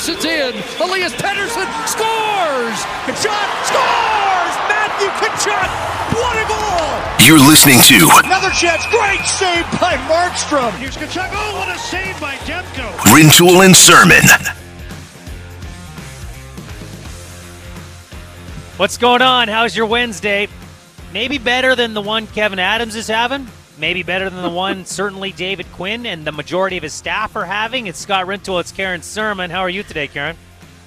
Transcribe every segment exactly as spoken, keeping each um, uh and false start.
Pettersson's in. Elias Pettersson scores! Tkachuk scores! Matthew Tkachuk! What a goal! You're listening to Another chance. Great save by Markstrom. Here's Tkachuk. Oh, what a save by Demko. Rintoul and Sermon. What's going on? How's your Wednesday? Maybe better than the one Kevin Adams is having. Maybe better than the one certainly David Quinn and the majority of his staff are having. It's Scott Rintoul. It's Karen Sermon. How are you today, Karen?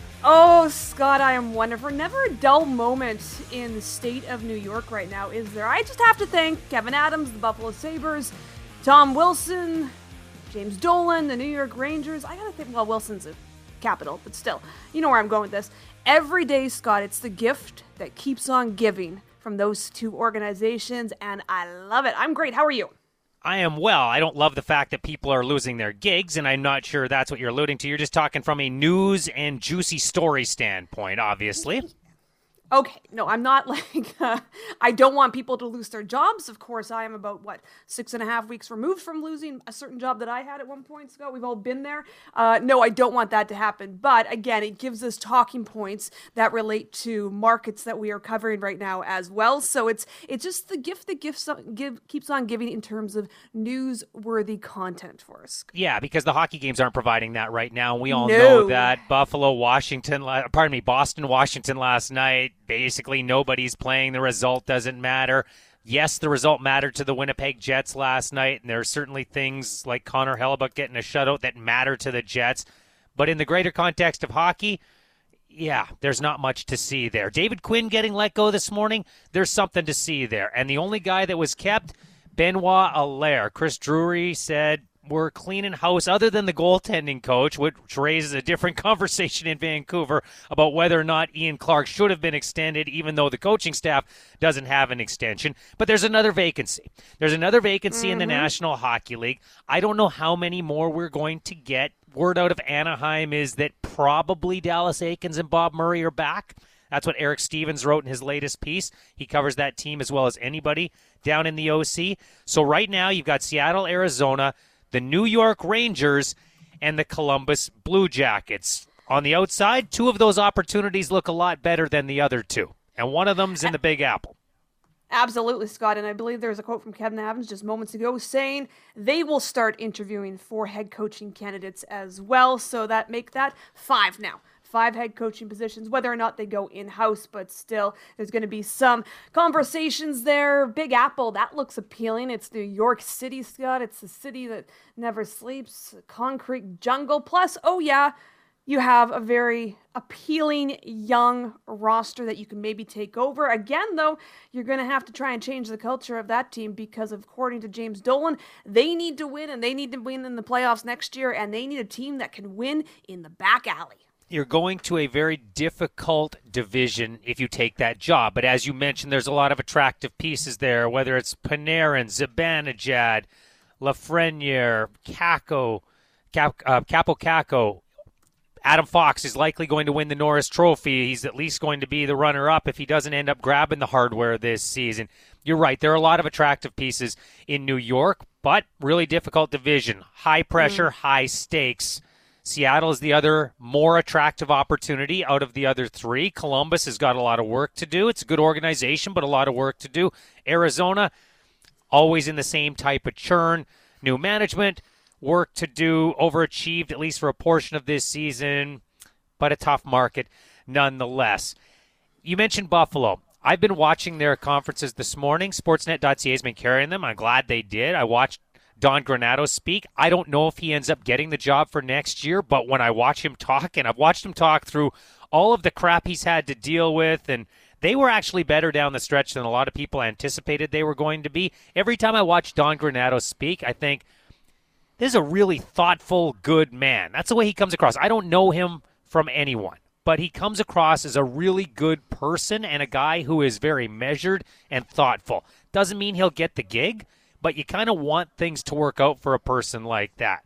Oh, Scott, I am wonderful. Never a dull moment in the state of New York right now, is there? I just have to thank Kevin Adams, the Buffalo Sabres, Tom Wilson, James Dolan, the New York Rangers. I gotta think, well, Wilson's a capital, but still, you know where I'm going with this. Every day, Scott, it's the gift that keeps on giving from those two organizations, and I love it. I'm great. How are you? I am well. I don't love the fact that people are losing their gigs, and I'm not sure that's what you're alluding to. You're just talking from a news and juicy story standpoint, obviously. Okay, no, I'm not like, uh, I don't want people to lose their jobs. Of course, I am about, what, six and a half weeks removed from losing a certain job that I had at one point, Scott. We've all been there. Uh, no, I don't want that to happen. But again, it gives us talking points that relate to markets that we are covering right now as well. So it's it's just the gift that gives, give, keeps on giving in terms of newsworthy content for us. Yeah, because the hockey games aren't providing that right now. We all No. know that. Buffalo, Washington, pardon me, Boston, Washington last night. Basically, nobody's playing. The result doesn't matter. Yes, the result mattered to the Winnipeg Jets last night, and there are certainly things like Connor Hellebuyck getting a shutout that matter to the Jets. But in the greater context of hockey, yeah, there's not much to see there. David Quinn getting let go this morning, there's something to see there. And the only guy that was kept, Benoit Allaire. Chris Drury said, we're cleaning house other than the goaltending coach, which raises a different conversation in Vancouver about whether or not Ian Clark should have been extended, even though the coaching staff doesn't have an extension. But there's another vacancy. There's another vacancy mm-hmm. in the National Hockey League. I don't know how many more we're going to get. Word out of Anaheim is that probably Dallas Eakins and Bob Murray are back. That's what Eric Stevens wrote in his latest piece. He covers that team as well as anybody down in the O C. So right now you've got Seattle, Arizona, the New York Rangers, and the Columbus Blue Jackets. On the outside, two of those opportunities look a lot better than the other two, and one of them's in the Big Apple. Absolutely, Scott, and I believe there's a quote from Kevin Adams just moments ago saying they will start interviewing for head coaching candidates as well, so that make that five now. Five head coaching positions, whether or not they go in-house, but still, there's going to be some conversations there. Big Apple, that looks appealing. It's New York City, Scott. It's the city that never sleeps, concrete jungle. Plus, oh yeah, you have a very appealing young roster that you can maybe take over. Again, though, you're going to have to try and change the culture of that team because, according to James Dolan, they need to win, and they need to win in the playoffs next year, and they need a team that can win in the back alley. You're going to a very difficult division if you take that job. But as you mentioned, there's a lot of attractive pieces there, whether it's Panarin, Zibanejad, Lafreniere, Kako, Cap, uh, Capo Caco. Adam Fox is likely going to win the Norris Trophy. He's at least going to be the runner-up if he doesn't end up grabbing the hardware this season. You're right. There are a lot of attractive pieces in New York, but really difficult division. High pressure, mm. high stakes. Seattle is the other more attractive opportunity out of the other three. Columbus has got a lot of work to do. It's a good organization, but a lot of work to do. Arizona, always in the same type of churn. New management, work to do. Overachieved, at least for a portion of this season, but a tough market nonetheless. You mentioned Buffalo. I've been watching their conferences this morning. Sportsnet dot C A has been carrying them. I'm glad they did. I watched Don Granato speak. I don't know if he ends up getting the job for next year, but when I watch him talk, and I've watched him talk through all of the crap he's had to deal with, and they were actually better down the stretch than a lot of people anticipated they were going to be. Every time I watch Don Granato speak, I think, this is a really thoughtful, good man. That's the way he comes across. I don't know him from anyone, but he comes across as a really good person and a guy who is very measured and thoughtful. Doesn't mean he'll get the gig, but you kind of want things to work out for a person like that.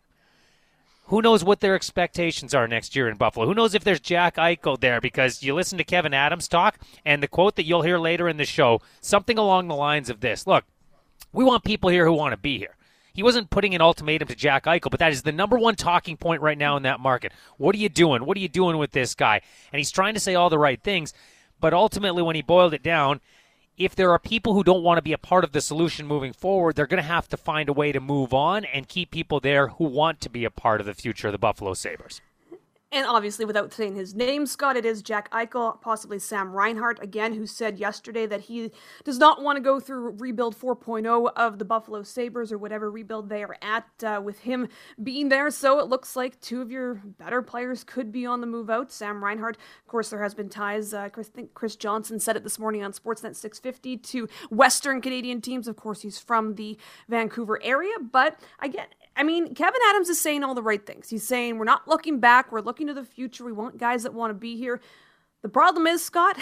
Who knows what their expectations are next year in Buffalo? Who knows if there's Jack Eichel there? Because you listen to Kevin Adams talk, and the quote that you'll hear later in the show, something along the lines of this. Look, we want people here who want to be here. He wasn't putting an ultimatum to Jack Eichel, but that is the number one talking point right now in that market. What are you doing? What are you doing with this guy? And he's trying to say all the right things, but ultimately when he boiled it down, if there are people who don't want to be a part of the solution moving forward, they're going to have to find a way to move on and keep people there who want to be a part of the future of the Buffalo Sabres. And obviously, without saying his name, Scott, it is Jack Eichel, possibly Sam Reinhart, again, who said yesterday that he does not want to go through rebuild four point oh of the Buffalo Sabres or whatever rebuild they are at uh, with him being there. So it looks like two of your better players could be on the move out. Sam Reinhart, of course, there has been ties. Uh, Chris, I think Chris Johnson said it this morning on Sportsnet six fifty to Western Canadian teams. Of course, he's from the Vancouver area. But I get... I mean, Kevin Adams is saying all the right things. He's saying we're not looking back, we're looking to the future, we want guys that want to be here. The problem is, Scott,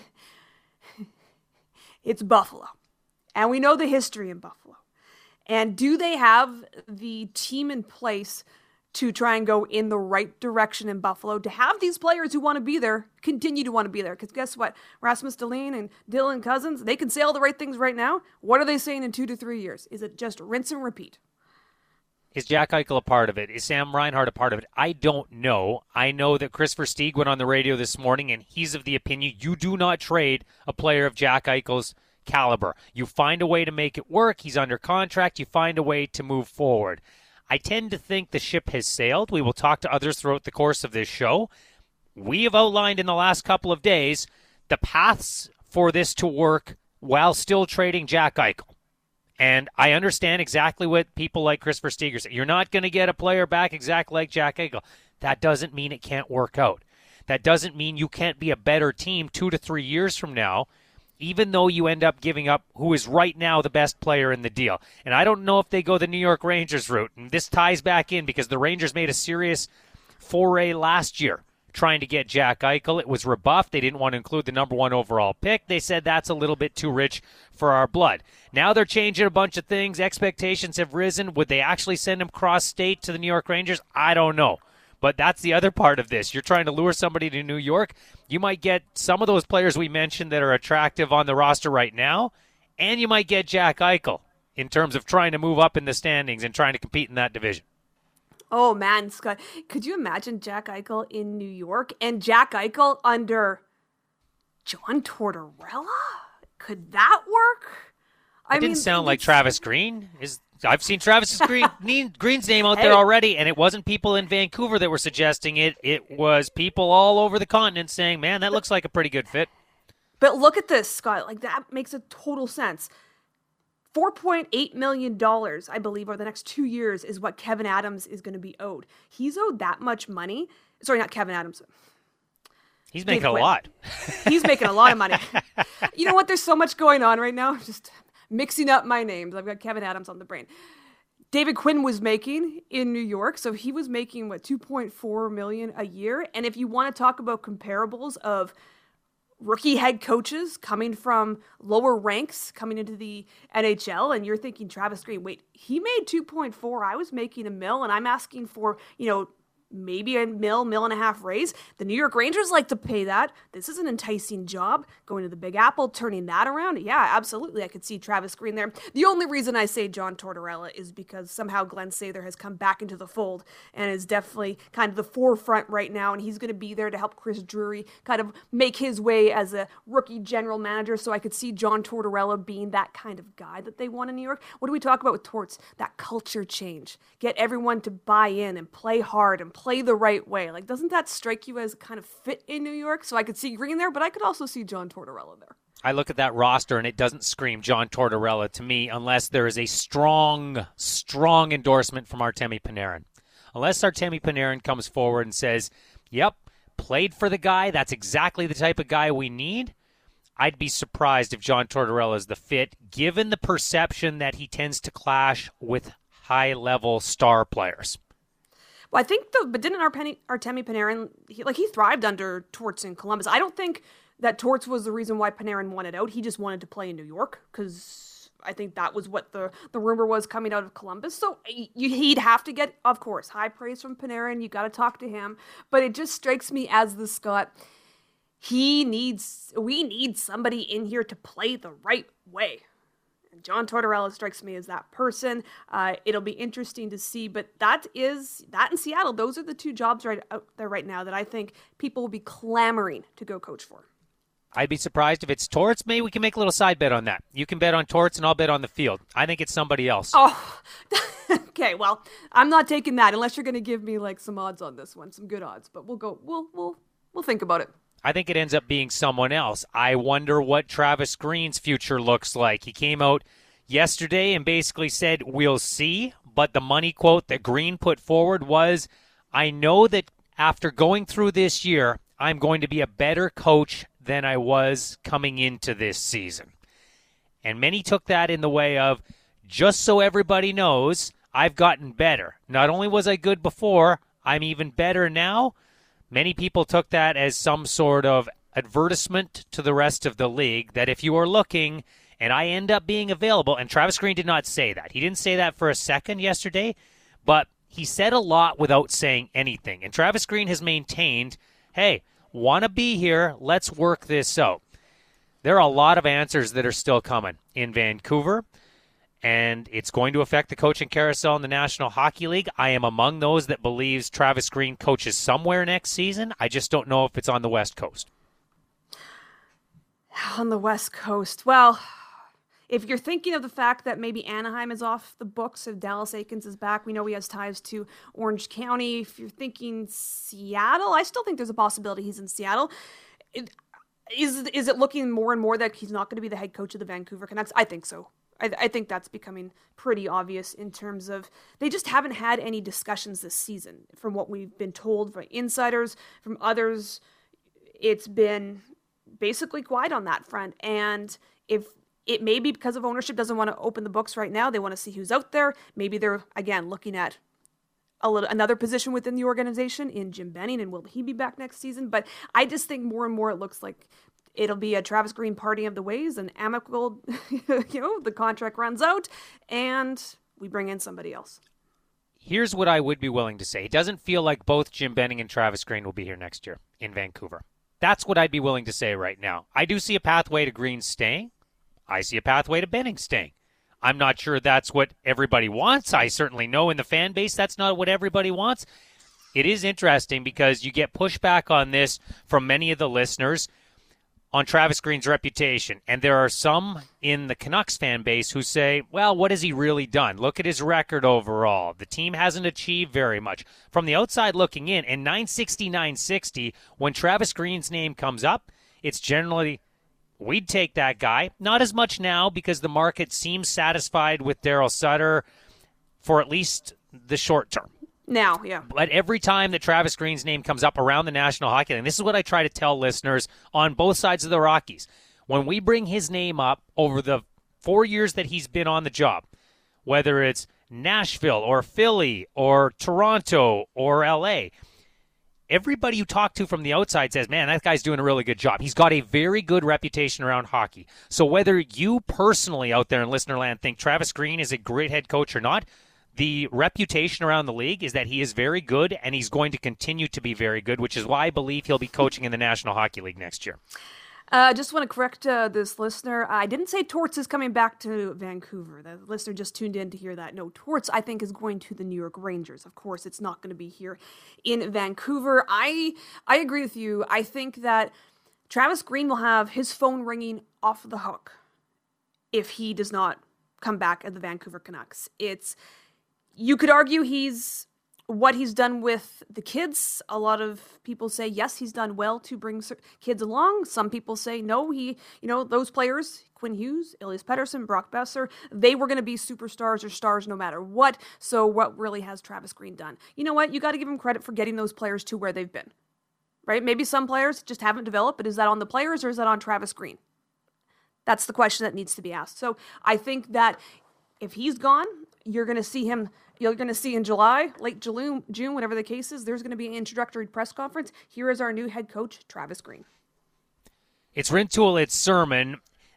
it's Buffalo. And we know the history in Buffalo. And do they have the team in place to try and go in the right direction in Buffalo, to have these players who want to be there continue to want to be there? Because guess what? Rasmus Dahlin and Dylan Cousins, they can say all the right things right now. What are they saying in two to three years? Is it just rinse and repeat? Is Jack Eichel a part of it? Is Sam Reinhart a part of it? I don't know. I know that Chris Versteeg went on the radio this morning, and he's of the opinion you do not trade a player of Jack Eichel's caliber. You find a way to make it work. He's under contract. You find a way to move forward. I tend to think the ship has sailed. We will talk to others throughout the course of this show. We have outlined in the last couple of days the paths for this to work while still trading Jack Eichel. And I understand exactly what people like Chris Versteeg say. You're not going to get a player back exactly like Jack Eichel. That doesn't mean it can't work out. That doesn't mean you can't be a better team two to three years from now, even though you end up giving up who is right now the best player in the deal. And I don't know if they go the New York Rangers route. And this ties back in because the Rangers made a serious foray last year trying to get Jack Eichel. It was rebuffed. They didn't want to include the number one overall pick. They said that's a little bit too rich for our blood. Now they're changing a bunch of things. Expectations have risen. Would they actually send him cross-state to the New York Rangers? I don't know. But that's the other part of this. You're trying to lure somebody to New York. You might get some of those players we mentioned that are attractive on the roster right now, and you might get Jack Eichel in terms of trying to move up in the standings and trying to compete in that division. Oh, man, Scott. Could you imagine Jack Eichel in New York and Jack Eichel under John Tortorella? Could that work? I it didn't mean, sound like Travis Green. Is I've seen Travis Green, Green's name out hey. there already, and it wasn't people in Vancouver that were suggesting it. It was people all over the continent saying, man, that looks like a pretty good fit. But look at this, Scott. Like, that makes a total sense. four point eight million dollars, I believe, over the next two years is what Kevin Adams is going to be owed. He's owed that much money. Sorry, not Kevin Adams. He's making Dave a Quinn. lot. He's making a lot of money. You know what? There's so much going on right now. Just mixing up my names. I've got Kevin Adams on the brain. David Quinn was making in New York, so he was making, what, two point four million dollars a year? And if you want to talk about comparables of rookie head coaches coming from lower ranks coming into the N H L, and you're thinking Travis Green, wait, he made two point four, I was making a mil, and I'm asking for, you know, maybe a mil, mil and a half raise. The New York Rangers like to pay that. This is an enticing job. Going to the Big Apple, turning that around. Yeah, absolutely. I could see Travis Green there. The only reason I say John Tortorella is because somehow Glenn Sather has come back into the fold and is definitely kind of the forefront right now, and he's going to be there to help Chris Drury kind of make his way as a rookie general manager, so I could see John Tortorella being that kind of guy that they want in New York. What do we talk about with Torts? That culture change. Get everyone to buy in and play hard and play the right way. Like, doesn't that strike you as kind of fit in New York? So I could see Green there, but I could also see John Tortorella there. I look at that roster and it doesn't scream John Tortorella to me unless there is a strong, strong endorsement from Artemi Panarin. Unless Artemi Panarin comes forward and says, yep, played for the guy, that's exactly the type of guy we need, I'd be surprised if John Tortorella is the fit, given the perception that he tends to clash with high-level star players. Well, I think, the, but didn't Artemi, Artemi Panarin, he, like, he thrived under Torts in Columbus. I don't think that Torts was the reason why Panarin wanted out. He just wanted to play in New York, because I think that was what the, the rumor was coming out of Columbus. So you, he'd have to get, of course, high praise from Panarin. You got to talk to him. But it just strikes me as the Scott, he needs, we need somebody in here to play the right way. And John Tortorella strikes me as that person. Uh, it'll be interesting to see, but that is, that in Seattle, those are the two jobs right out there right now that I think people will be clamoring to go coach for. I'd be surprised if it's Torts. Maybe we can make a little side bet on that. You can bet on Torts, and I'll bet on the field. I think it's somebody else. Oh, okay. Well, I'm not taking that unless you're going to give me like some odds on this one, some good odds. But we'll go. We'll we'll we'll think about it. I think it ends up being someone else. I wonder what Travis Green's future looks like. He came out yesterday and basically said, "We'll see." But the money quote that Green put forward was, "I know that after going through this year, I'm going to be a better coach than I was coming into this season." And many took that in the way of, just so everybody knows, I've gotten better. Not only was I good before, I'm even better now. Many people took that as some sort of advertisement to the rest of the league, that if you are looking and I end up being available, and Travis Green did not say that. He didn't say that for a second yesterday, but he said a lot without saying anything. And Travis Green has maintained, hey, want to be here, let's work this out. There are a lot of answers that are still coming in Vancouver, and it's going to affect the coaching carousel in the National Hockey League. I am among those that believes Travis Green coaches somewhere next season. I just don't know if it's on the West Coast. On the West Coast, well, if you're thinking of the fact that maybe Anaheim is off the books, if Dallas Eakins is back, we know he has ties to Orange County. If you're thinking Seattle, I still think there's a possibility he's in Seattle. It, is, is it looking more and more that he's not going to be the head coach of the Vancouver Canucks? I think so. I, I think that's becoming pretty obvious in terms of they just haven't had any discussions this season. From what we've been told from insiders, from others, it's been basically quiet on that front. And if it may be because of ownership doesn't want to open the books right now. They want to see who's out there. Maybe they're, again, looking at a little another position within the organization in Jim Benning, and will he be back next season? But I just think more and more it looks like it'll be a Travis Green party of the ways, an amicable, you know, the contract runs out, and we bring in somebody else. Here's what I would be willing to say. It doesn't feel like both Jim Benning and Travis Green will be here next year in Vancouver. That's what I'd be willing to say right now. I do see a pathway to Green staying. I see a pathway to Benning staying. I'm not sure that's what everybody wants. I certainly know in the fan base that's not what everybody wants. It is interesting because you get pushback on this from many of the listeners on Travis Green's reputation. And there are some in the Canucks fan base who say, well, what has he really done? Look at his record overall. The team hasn't achieved very much. From the outside looking in, in nine sixty, nine sixty, when Travis Green's name comes up, it's generally, we'd take that guy. Not as much now because the market seems satisfied with Daryl Sutter for at least the short term. Now, yeah. But every time that Travis Green's name comes up around the National Hockey League, and this is what I try to tell listeners on both sides of the Rockies, when we bring his name up over the four years that he's been on the job, whether it's Nashville or Philly or Toronto or L A, everybody you talk to from the outside says, man, that guy's doing a really good job. He's got a very good reputation around hockey. So whether you personally out there in listener land think Travis Green is a great head coach or not, the reputation around the league is that he is very good, and he's going to continue to be very good, which is why I believe he'll be coaching in the National Hockey League next year. I uh, just want to correct uh, this listener. I didn't say Torts is coming back to Vancouver. The listener just tuned in to hear that. No, Torts, I think, is going to the New York Rangers. Of course, it's not going to be here in Vancouver. I I agree with you. I think that Travis Green will have his phone ringing off the hook if he does not come back at the Vancouver Canucks. It's, you could argue he's what he's done with the kids. A lot of people say, yes, he's done well to bring kids along. Some people say, no, he, you know, those players, Quinn Hughes, Elias Pettersson, Brock Besser, they were going to be superstars or stars no matter what. So what really has Travis Green done? You know what? You got to give him credit for getting those players to where they've been, right? Maybe some players just haven't developed, but is that on the players or is that on Travis Green? That's the question that needs to be asked. So I think that if he's gone, you're going to see him. You're going to see in July, late June, June, whatever the case is, there's going to be an introductory press conference. Here is our new head coach, Travis Green. It's Rintoul, it's Sermon.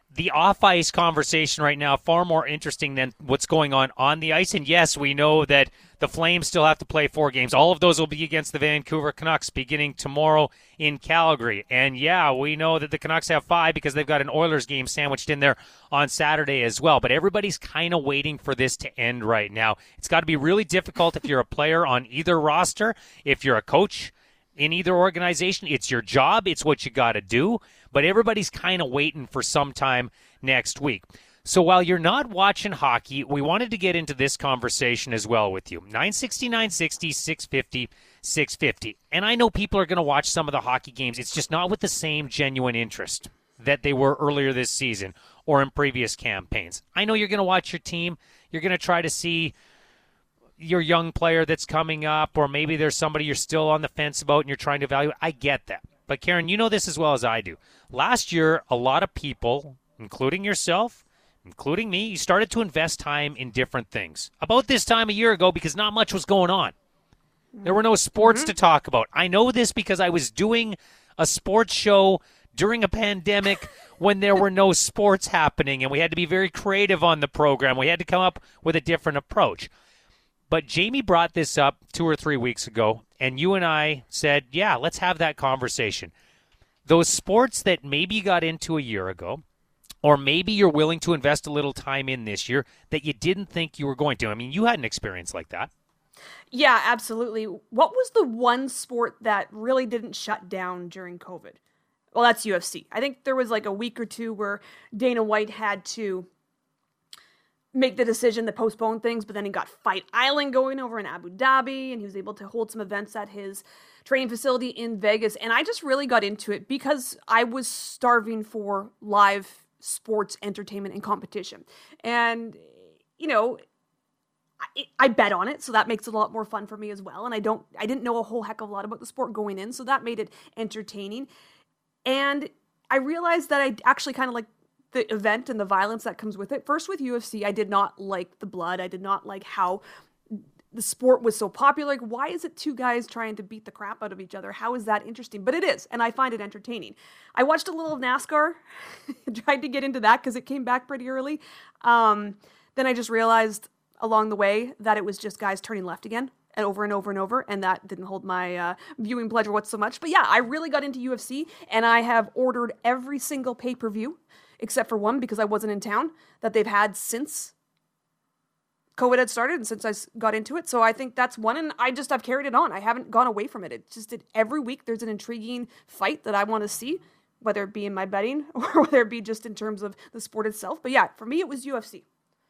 the off-ice conversation right now far more interesting than what's going on on the ice. And yes, we know that the Flames still have to play four games. All of those will be against the Vancouver Canucks beginning tomorrow in Calgary. And yeah, we know that the Canucks have five because they've got an Oilers game sandwiched in there on Saturday as well. But everybody's kind of waiting for this to end right now. It's got to be really difficult if you're a player on either roster, if you're a coach in either organization. It's your job. It's what you got to do. But everybody's kind of waiting for some time next week. So while you're not watching hockey, we wanted to get into this conversation as well with you. nine sixty, nine sixty, six fifty, six fifty. And I know people are going to watch some of the hockey games. It's just not with the same genuine interest that they were earlier this season or in previous campaigns. I know you're going to watch your team. You're going to try to see your young player that's coming up, or maybe there's somebody you're still on the fence about and you're trying to evaluate. I get that. But Karen, you know this as well as I do. Last year, a lot of people, including yourself, including me, you started to invest time in different things. About this time a year ago, because not much was going on. There were no sports mm-hmm. to talk about. I know this because I was doing a sports show during a pandemic when there were no sports happening, and we had to be very creative on the program. We had to come up with a different approach. But Jamie brought this up two or three weeks ago, and you and I said, yeah, let's have that conversation. Those sports that maybe you got into a year ago, or maybe you're willing to invest a little time in this year that you didn't think you were going to. I mean, you had an experience like that. Yeah, absolutely. What was the one sport that really didn't shut down during COVID? Well, that's U F C. I think there was like a week or two where Dana White had to make the decision to postpone things, but then he got Fight Island going over in Abu Dhabi, and he was able to hold some events at his training facility in Vegas. And I just really got into it because I was starving for live sports entertainment and competition. And, you know, I, I bet on it, so that makes it a lot more fun for me as well. And I don't, I didn't know a whole heck of a lot about the sport going in, so that made it entertaining. And I realized that I actually kind of like the event and the violence that comes with it. First with U F C, I did not like the blood. I did not like how the sport was so popular. Like, why is it two guys trying to beat the crap out of each other? How is that interesting? But it is, and I find it entertaining. I watched a little of NASCAR, tried to get into that because it came back pretty early. Um, then I just realized along the way that it was just guys turning left again and over and over and over, and that didn't hold my uh, viewing pleasure whatsoever much. But yeah, I really got into U F C, and I have ordered every single pay-per-view except for one because I wasn't in town, that they've had since COVID had started and since I got into it. So I think that's one, and I just, I've carried it on. I haven't gone away from it. It's just that every week there's an intriguing fight that I want to see, whether it be in my betting or whether it be just in terms of the sport itself. But yeah, for me, it was U F C.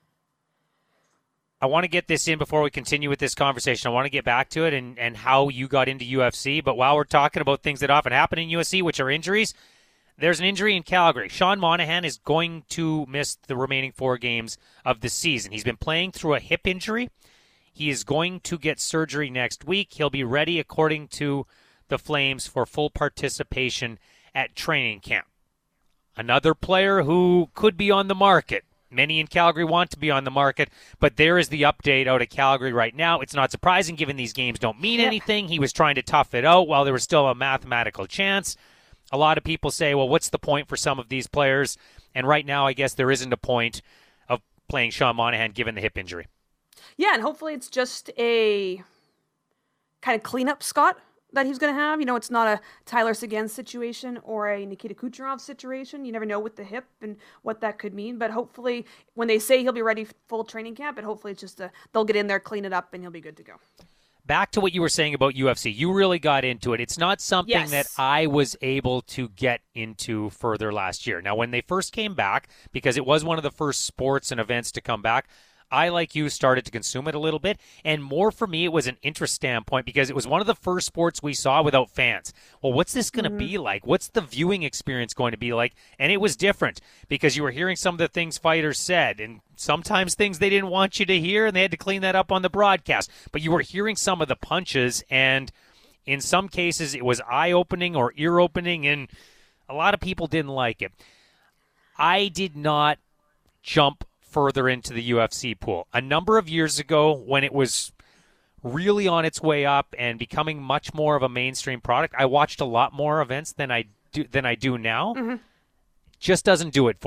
I want to get this in before we continue with this conversation. I want to get back to it and, and how you got into U F C. But while we're talking about things that often happen in U F C, which are injuries, there's an injury in Calgary. Sean Monahan is going to miss the remaining four games of the season. He's been playing through a hip injury. He is going to get surgery next week. He'll be ready, according to the Flames, for full participation at training camp. Another player who could be on the market. Many in Calgary want to be on the market, but there is the update out of Calgary right now. It's not surprising given these games don't mean anything. He was trying to tough it out while there was still a mathematical chance. A lot of people say, well, what's the point for some of these players? And right now, I guess there isn't a point of playing Sean Monahan given the hip injury. Yeah, and hopefully it's just a kind of cleanup Scott that he's going to have. You know, it's not a Tyler Seguin situation or a Nikita Kucherov situation. You never know with the hip and what that could mean. But hopefully when they say he'll be ready for full training camp, and hopefully it's just a, they'll get in there, clean it up, and he'll be good to go. Back to what you were saying about U F C. You really got into it. It's not something yes. that I was able to get into further last year. Now, when they first came back, because it was one of the first sports and events to come back, I, like you, started to consume it a little bit. And more for me, it was an interest standpoint because it was one of the first sports we saw without fans. Well, what's this going to mm-hmm. be like? What's the viewing experience going to be like? And it was different because you were hearing some of the things fighters said, and sometimes things they didn't want you to hear, and they had to clean that up on the broadcast. But you were hearing some of the punches, and in some cases it was eye-opening or ear-opening, and a lot of people didn't like it. I did not jump further into the U F C pool. A number of years ago, when it was really on its way up and becoming much more of a mainstream product, I watched a lot more events than I do than I do now. Mm-hmm. Just doesn't do it for me.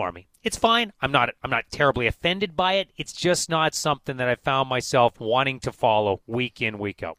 It's fine. I'm not I'm not terribly offended by it. It's just not something that I found myself wanting to follow week in, week out.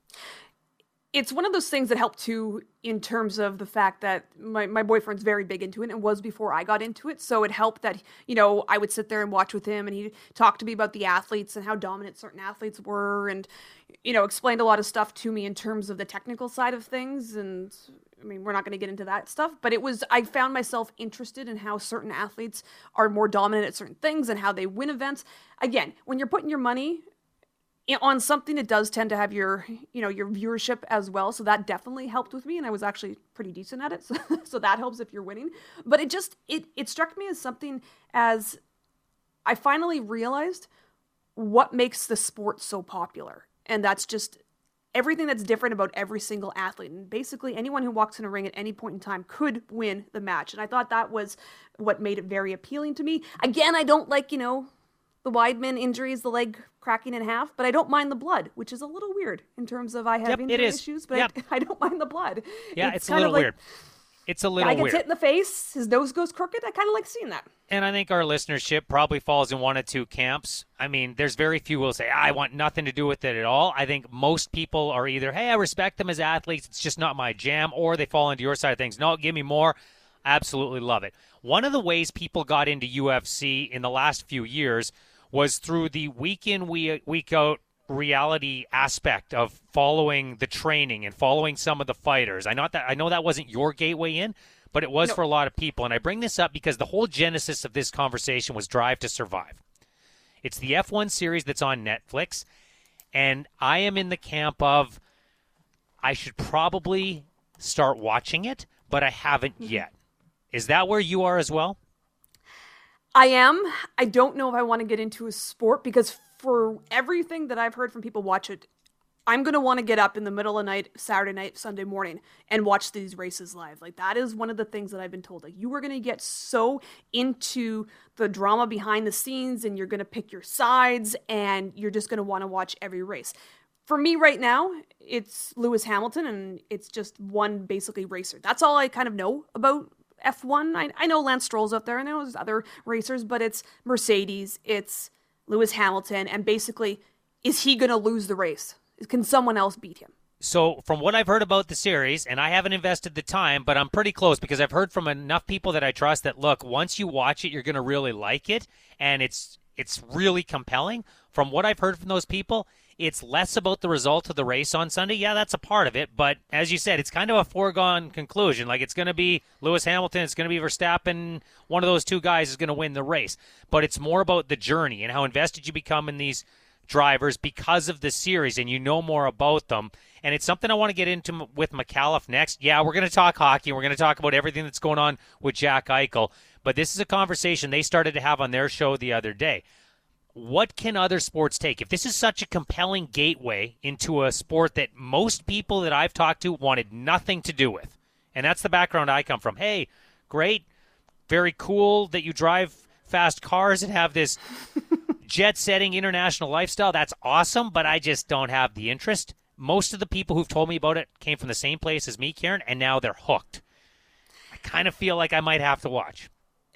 It's one of those things that helped too in terms of the fact that my, my boyfriend's very big into it and was before I got into it. So it helped that, you know, I would sit there and watch with him and he'd talk to me about the athletes and how dominant certain athletes were and, you know, explained a lot of stuff to me in terms of the technical side of things. And I mean, we're not going to get into that stuff, but it was, I found myself interested in how certain athletes are more dominant at certain things and how they win events. Again, when you're putting your money on something, it does tend to have your, you know, your viewership as well. So that definitely helped with me. And I was actually pretty decent at it. So, so that helps if you're winning. But it just, it, it struck me as something as I finally realized what makes the sport so popular. And that's just everything that's different about every single athlete. And basically anyone who walks in a ring at any point in time could win the match. And I thought that was what made it very appealing to me. Again, I don't like, you know, the Weidman injuries, the leg cracking in half, but I don't mind the blood, which is a little weird in terms of I have yep, injury issues, but yep. I, I don't mind the blood. Yeah, it's, it's a little like, weird. It's a little guy gets weird. hit in the face, his nose goes crooked. I kind of like seeing that. And I think our listenership probably falls in one of two camps. I mean, there's very few who will say, I want nothing to do with it at all. I think most people are either, hey, I respect them as athletes, it's just not my jam, or they fall into your side of things. No, give me more. Absolutely love it. One of the ways people got into U F C in the last few years was through the week in, week out reality aspect of following the training and following some of the fighters. I know that I know that wasn't your gateway in, but it was no. for a lot of people. And I bring this up because the whole genesis of this conversation was Drive to Survive. It's the F one series that's on Netflix, and I am in the camp of I should probably start watching it, but I haven't yet. Is that where you are as well? I am. I don't know if I want to get into a sport because for everything that I've heard from people watch it, I'm going to want to get up in the middle of the night, Saturday night, Sunday morning, and watch these races live. Like, that is one of the things that I've been told. Like, you are going to get so into the drama behind the scenes, and you're going to pick your sides, and you're just going to want to watch every race. For me right now, it's Lewis Hamilton, and it's just one basically racer. That's all I kind of know about F one. I, I know Lance Stroll's up there, and I know there's other racers, but it's Mercedes, it's Lewis Hamilton, and basically, is he going to lose the race? Can someone else beat him? So from what I've heard about the series, and I haven't invested the time, but I'm pretty close because I've heard from enough people that I trust that, look, once you watch it, you're going to really like it, and it's it's really compelling. From what I've heard from those people, it's less about the result of the race on Sunday. Yeah, that's a part of it, but as you said, it's kind of a foregone conclusion. Like, it's going to be Lewis Hamilton, it's going to be Verstappen, one of those two guys is going to win the race. But it's more about the journey and how invested you become in these drivers because of the series, and you know more about them. And it's something I want to get into with McAuliffe next. Yeah, we're going to talk hockey. We're going to talk about everything that's going on with Jack Eichel. But this is a conversation they started to have on their show the other day. What can other sports take? If this is such a compelling gateway into a sport that most people that I've talked to wanted nothing to do with, and that's the background I come from. Hey, great, very cool that you drive fast cars and have this jet-setting international lifestyle. That's awesome, but I just don't have the interest. Most of the people who've told me about it came from the same place as me, Karen, and now they're hooked. I kind of feel like I might have to watch.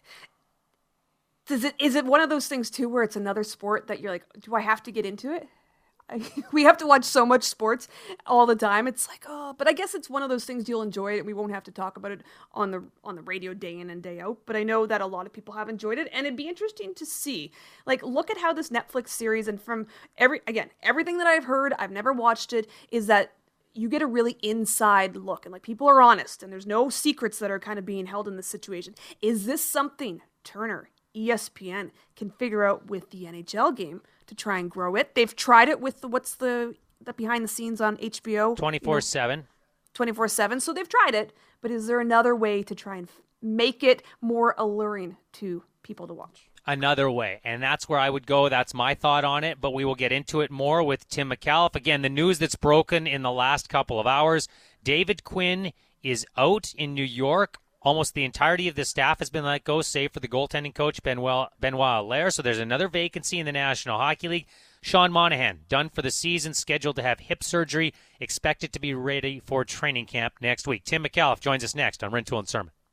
Does it, is it one of those things, too, where it's another sport that you're like, do I have to get into it? I, we have to watch so much sports all the time. It's like, oh, but I guess it's one of those things you'll enjoy it. We won't have to talk about it on the on the radio day in and day out. But I know that a lot of people have enjoyed it, and it'd be interesting to see. Like, look at how this Netflix series, and from every, again, everything that I've heard, I've never watched it, is that you get a really inside look, and like, people are honest, and there's no secrets that are kind of being held in this situation. Is this something Turner, E S P N can figure out with the N H L game to try and grow it? They've tried it with the, what's the, the behind the scenes on H B O? twenty-four seven. twenty-four seven. So they've tried it, but is there another way to try and f- make it more alluring to people to watch? Another way, and that's where I would go. That's my thought on it, but we will get into it more with Tim McAuliffe. Again, the news that's broken in the last couple of hours, David Quinn is out in New York. Almost the entirety of the staff has been let go, save for the goaltending coach, Benoit, Benoit Allaire. So there's another vacancy in the National Hockey League. Sean Monahan, done for the season, scheduled to have hip surgery, expected to be ready for training camp next week. Tim McAuliffe joins us next on Rintoul and Sermon.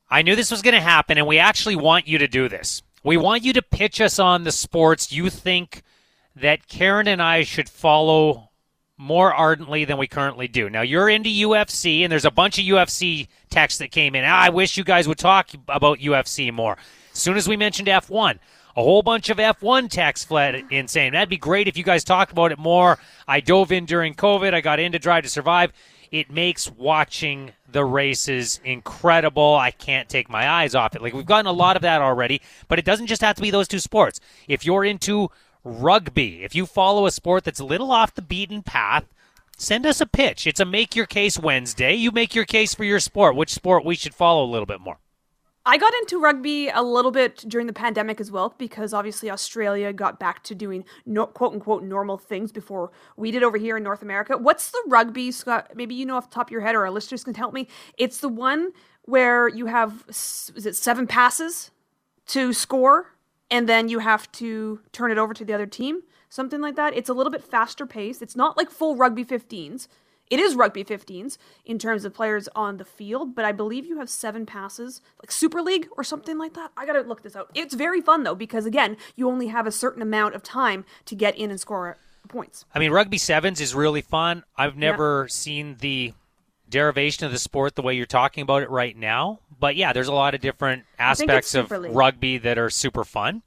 I knew this was going to happen, and we actually want you to do this. We want you to pitch us on the sports you think that Karen and I should follow more ardently than we currently do. Now, you're into U F C, and there's a bunch of U F C texts that came in. I wish you guys would talk about U F C more. As soon as we mentioned F one, a whole bunch of F one texts fled in saying, that'd be great if you guys talked about it more. I dove in during COVID. I got into Drive to Survive. It makes watching the races incredible. I can't take my eyes off it. Like, we've gotten a lot of that already, but it doesn't just have to be those two sports. If you're into rugby, if you follow a sport that's a little off the beaten path, send us a pitch. It's a Make Your Case Wednesday. You make your case for your sport, which sport we should follow a little bit more. I got into rugby a little bit during the pandemic as well, because obviously Australia got back to doing no, quote-unquote normal things before we did over here in North America. What's the rugby, Scott? Maybe you know off the top of your head, or our listeners can help me. It's the one where you have, is it seven passes to score, and then you have to turn it over to the other team, something like that. It's a little bit faster paced. It's not like full rugby fifteens. It is rugby fifteens in terms of players on the field, but I believe you have seven passes, like Super League or something like that. I gotta look this out. It's very fun though, because again, you only have a certain amount of time to get in and score points. I mean, rugby sevens is really fun. I've never yeah. seen the derivation of the sport the way you're talking about it right now. But yeah, there's a lot of different aspects of rugby that are super fun.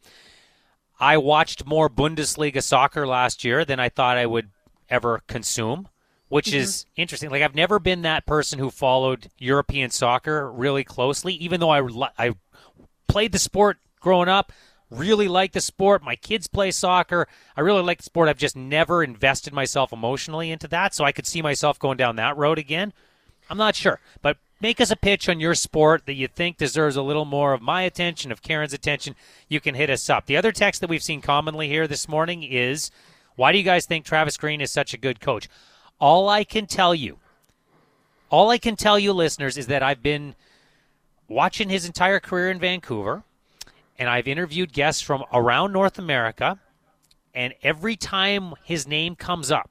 I watched more Bundesliga soccer last year than I thought I would ever consume, which mm-hmm. is interesting. Like, I've never been that person who followed European soccer really closely, even though I, I played the sport growing up, really like the sport. My kids play soccer. I really like the sport. I've just never invested myself emotionally into that, so I could see myself going down that road again. I'm not sure, but make us a pitch on your sport that you think deserves a little more of my attention, of Karen's attention. You can hit us up. The other text that we've seen commonly here this morning is, why do you guys think Travis Green is such a good coach? All I can tell you, all I can tell you, listeners, is that I've been watching his entire career in Vancouver, and I've interviewed guests from around North America, and every time his name comes up,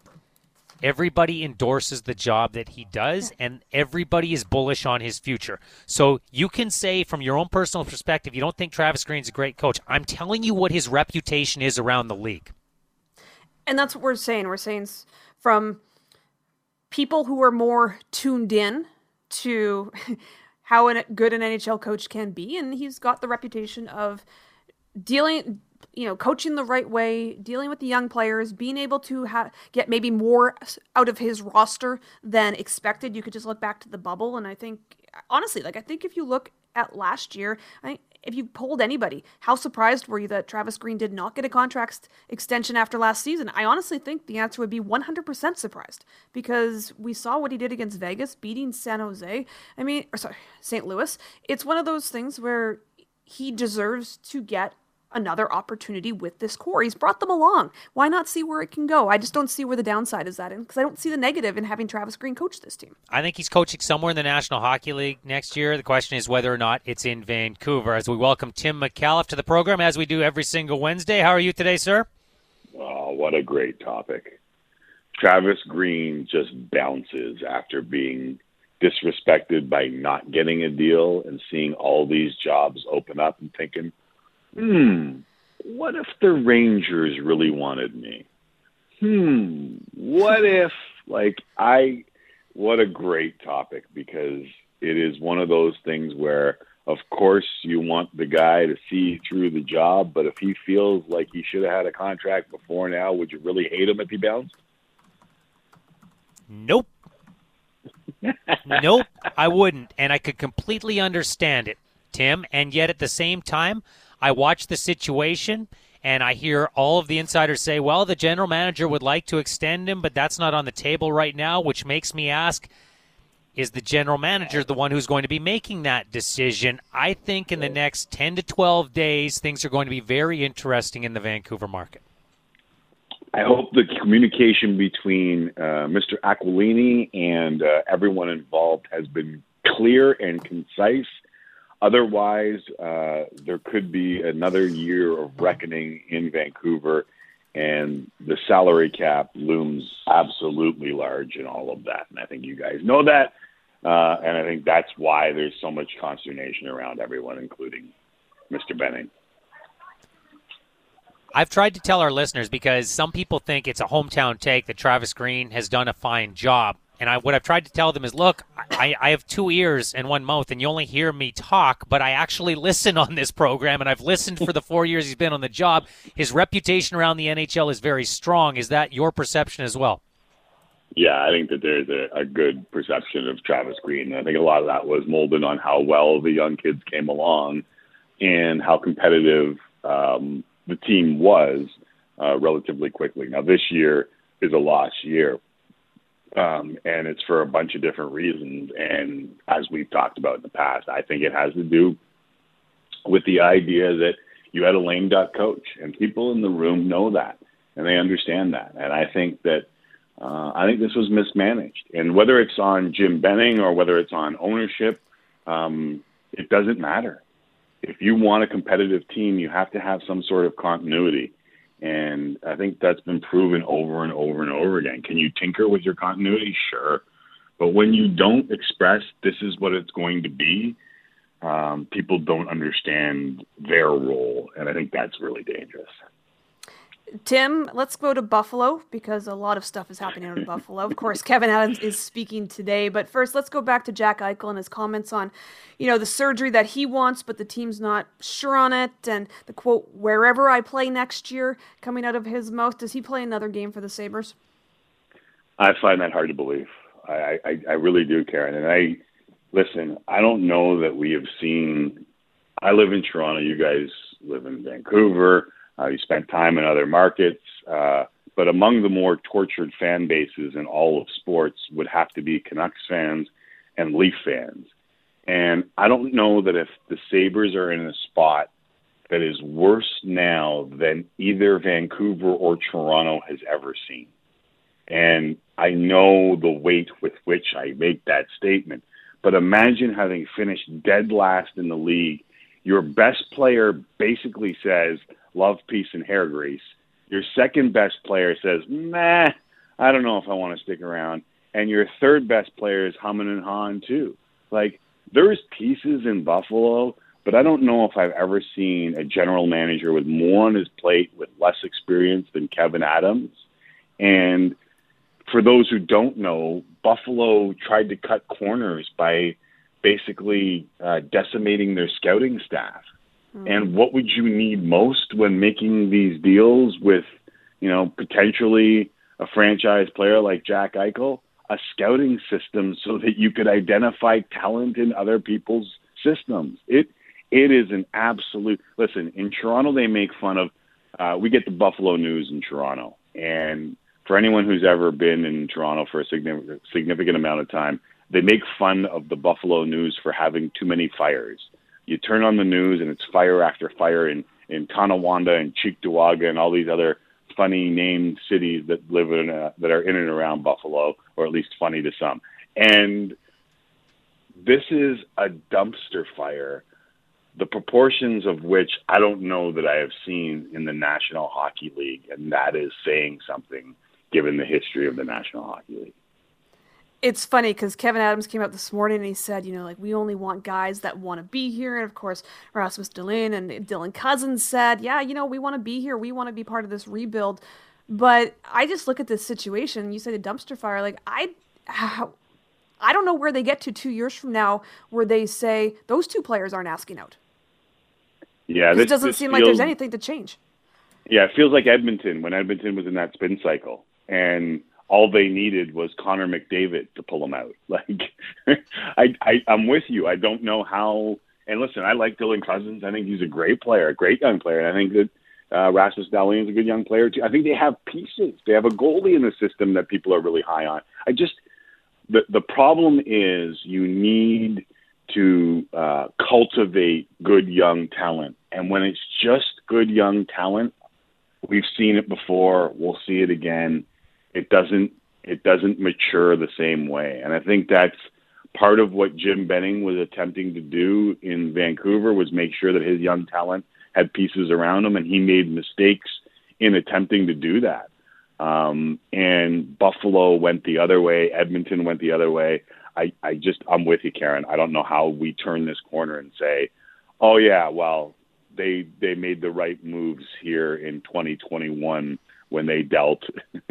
everybody endorses the job that he does, and everybody is bullish on his future. So you can say from your own personal perspective, you don't think Travis Green's a great coach. I'm telling you what his reputation is around the league. And that's what we're saying. We're saying from people who are more tuned in to how a good an N H L coach can be, and he's got the reputation of dealing, you know, coaching the right way, dealing with the young players, being able to ha- get maybe more out of his roster than expected. You could just look back to the bubble, and I think, honestly, like I think if you look at last year, I if you polled anybody, how surprised were you that Travis Green did not get a contract extension after last season? I honestly think the answer would be one hundred percent surprised, because we saw what he did against Vegas, beating San Jose. I mean, or sorry, Saint Louis. It's one of those things where he deserves to get another opportunity with this core. He's brought them along. Why not see where it can go? I just don't see where the downside is that in, because I don't see the negative in having Travis Green coach this team. I think he's coaching somewhere in the National Hockey League next year. The question is whether or not it's in Vancouver. As we welcome Tim McAuliffe to the program, as we do every single Wednesday. How are you today, sir? Oh, what a great topic. Travis Green just bounces after being disrespected by not getting a deal and seeing all these jobs open up and thinking, Hmm, what if the Rangers really wanted me? Hmm, what if, like, I, what a great topic, because it is one of those things where, of course, you want the guy to see through the job, but if he feels like he should have had a contract before now, would you really hate him if he bounced? Nope. Nope, I wouldn't, and I could completely understand it, Tim, and yet at the same time, I watch the situation, and I hear all of the insiders say, well, the general manager would like to extend him, but that's not on the table right now, which makes me ask, is the general manager the one who's going to be making that decision? I think in the next ten to twelve days, things are going to be very interesting in the Vancouver market. I hope the communication between uh, Mister Aquilini and uh, everyone involved has been clear and concise. Otherwise, uh, there could be another year of reckoning in Vancouver, and the salary cap looms absolutely large in all of that. And I think you guys know that. Uh, and I think that's why there's so much consternation around everyone, including Mister Benning. I've tried to tell our listeners, because some people think it's a hometown take that Travis Green has done a fine job. And I, what I've tried to tell them is, look, I, I have two ears and one mouth, and you only hear me talk, but I actually listen on this program, and I've listened for the four years he's been on the job. His reputation around the N H L is very strong. Is that your perception as well? Yeah, I think that there's a, a good perception of Travis Green. I think a lot of that was molded on how well the young kids came along and how competitive um, the team was uh, relatively quickly. Now, this year is a lost year. Um, and it's for a bunch of different reasons. And as we've talked about in the past, I think it has to do with the idea that you had a lame duck coach, and people in the room know that, and they understand that. And I think that uh, I think this was mismanaged. And whether it's on Jim Benning or whether it's on ownership, um, it doesn't matter. If you want a competitive team, you have to have some sort of continuity. And I think that's been proven over and over and over again. Can you tinker with your continuity? Sure. But when you don't express this is what it's going to be, um, people don't understand their role. And I think that's really dangerous. Tim, let's go to Buffalo, because a lot of stuff is happening in Buffalo. Of course, Kevin Adams is speaking today. But first, let's go back to Jack Eichel and his comments on, you know, the surgery that he wants, but the team's not sure on it. And the quote, wherever I play next year, coming out of his mouth. Does he play another game for the Sabres? I find that hard to believe. I, I, I really do, Karen. And I, listen, I don't know that we have seen, I live in Toronto. You guys live in Vancouver. Uh, you spent time in other markets, uh, but among the more tortured fan bases in all of sports would have to be Canucks fans and Leaf fans. And I don't know that if the Sabres are in a spot that is worse now than either Vancouver or Toronto has ever seen. And I know the weight with which I make that statement, but imagine having finished dead last in the league. Your best player basically says, love, peace, and hair grease. Your second best player says, nah, I don't know if I want to stick around. And your third best player is humming and hawing too. Like, there's pieces in Buffalo, but I don't know if I've ever seen a general manager with more on his plate with less experience than Kevin Adams. And for those who don't know, Buffalo tried to cut corners by basically uh, decimating their scouting staff. And what would you need most when making these deals with, you know, potentially a franchise player like Jack Eichel? A scouting system so that you could identify talent in other people's systems. It It is an absolute, listen, in Toronto they make fun of, uh, we get the Buffalo News in Toronto. And for anyone who's ever been in Toronto for a significant, significant amount of time, they make fun of the Buffalo News for having too many fires. You turn on the news and it's fire after fire in, in Tonawanda and Cheektowaga and all these other funny named cities that live in a, that are in and around Buffalo, or at least funny to some. And this is a dumpster fire, the proportions of which I don't know that I have seen in the National Hockey League. And that is saying something given the history of the National Hockey League. It's funny because Kevin Adams came out this morning and he said, you know, like, we only want guys that want to be here. And of course, Rasmus Dahlin and Dylan Cousins said, yeah, you know, we want to be here. We want to be part of this rebuild. But I just look at this situation. You said a dumpster fire. Like, I, I don't know where they get to two years from now where they say those two players aren't asking out. Yeah, this it doesn't this seem feels, like there's anything to change. Yeah, it feels like Edmonton when Edmonton was in that spin cycle. And all they needed was Connor McDavid to pull them out. Like, I, I, I'm with you. I don't know how. And listen, I like Dylan Cousins. I think he's a great player, a great young player. And I think that uh, Rasmus Dahlin is a good young player too. I think they have pieces. They have a goalie in the system that people are really high on. I just the the problem is you need to uh, cultivate good young talent. And when it's just good young talent, we've seen it before. We'll see it again. It doesn't it doesn't mature the same way. And I think that's part of what Jim Benning was attempting to do in Vancouver was make sure that his young talent had pieces around him, and he made mistakes in attempting to do that. Um, and Buffalo went the other way. Edmonton went the other way. I, I just, I'm with you, Karen. I don't know how we turn this corner and say, oh yeah, well, they, they made the right moves here in twenty twenty-one when they dealt,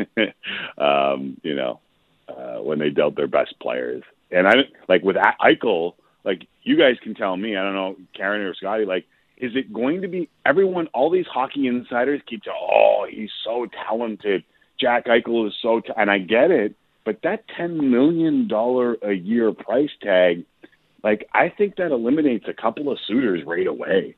um, you know, uh, when they dealt their best players. And I like with Eichel, like you guys can tell me, I don't know, Karen or Scotty, like, is it going to be everyone, all these hockey insiders keep saying, oh, he's so talented. Jack Eichel is so, ta-, and I get it, but that ten million dollars a year price tag, like, I think that eliminates a couple of suitors right away.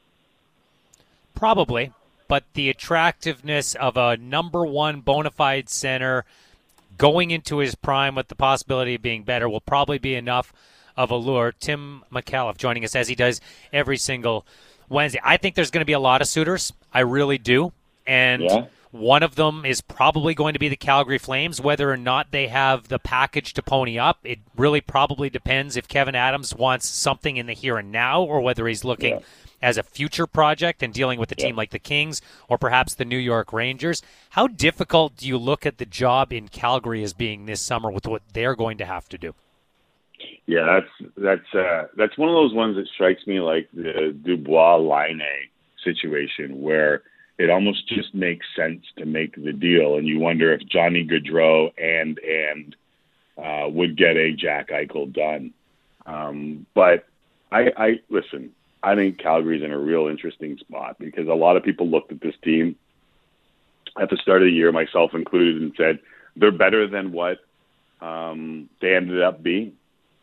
Probably, but the attractiveness of a number one bona fide center going into his prime with the possibility of being better will probably be enough of a lure. Tim McAuliffe joining us as he does every single Wednesday. I think there's going to be a lot of suitors. I really do. And yeah. One of them is probably going to be the Calgary Flames. Whether or not they have the package to pony up, it really probably depends if Kevin Adams wants something in the here and now or whether he's looking yeah. as a future project and dealing with a yeah. team like the Kings or perhaps the New York Rangers. How difficult do you look at the job in Calgary as being this summer with what they're going to have to do? Yeah, that's that's uh, that's one of those ones that strikes me like the Dubois-Laine situation where it almost just makes sense to make the deal, and you wonder if Johnny Gaudreau and and uh, would get a Jack Eichel done. Um, but I, I listen. I think Calgary's in a real interesting spot because a lot of people looked at this team at the start of the year, myself included, and said they're better than what um, they ended up being.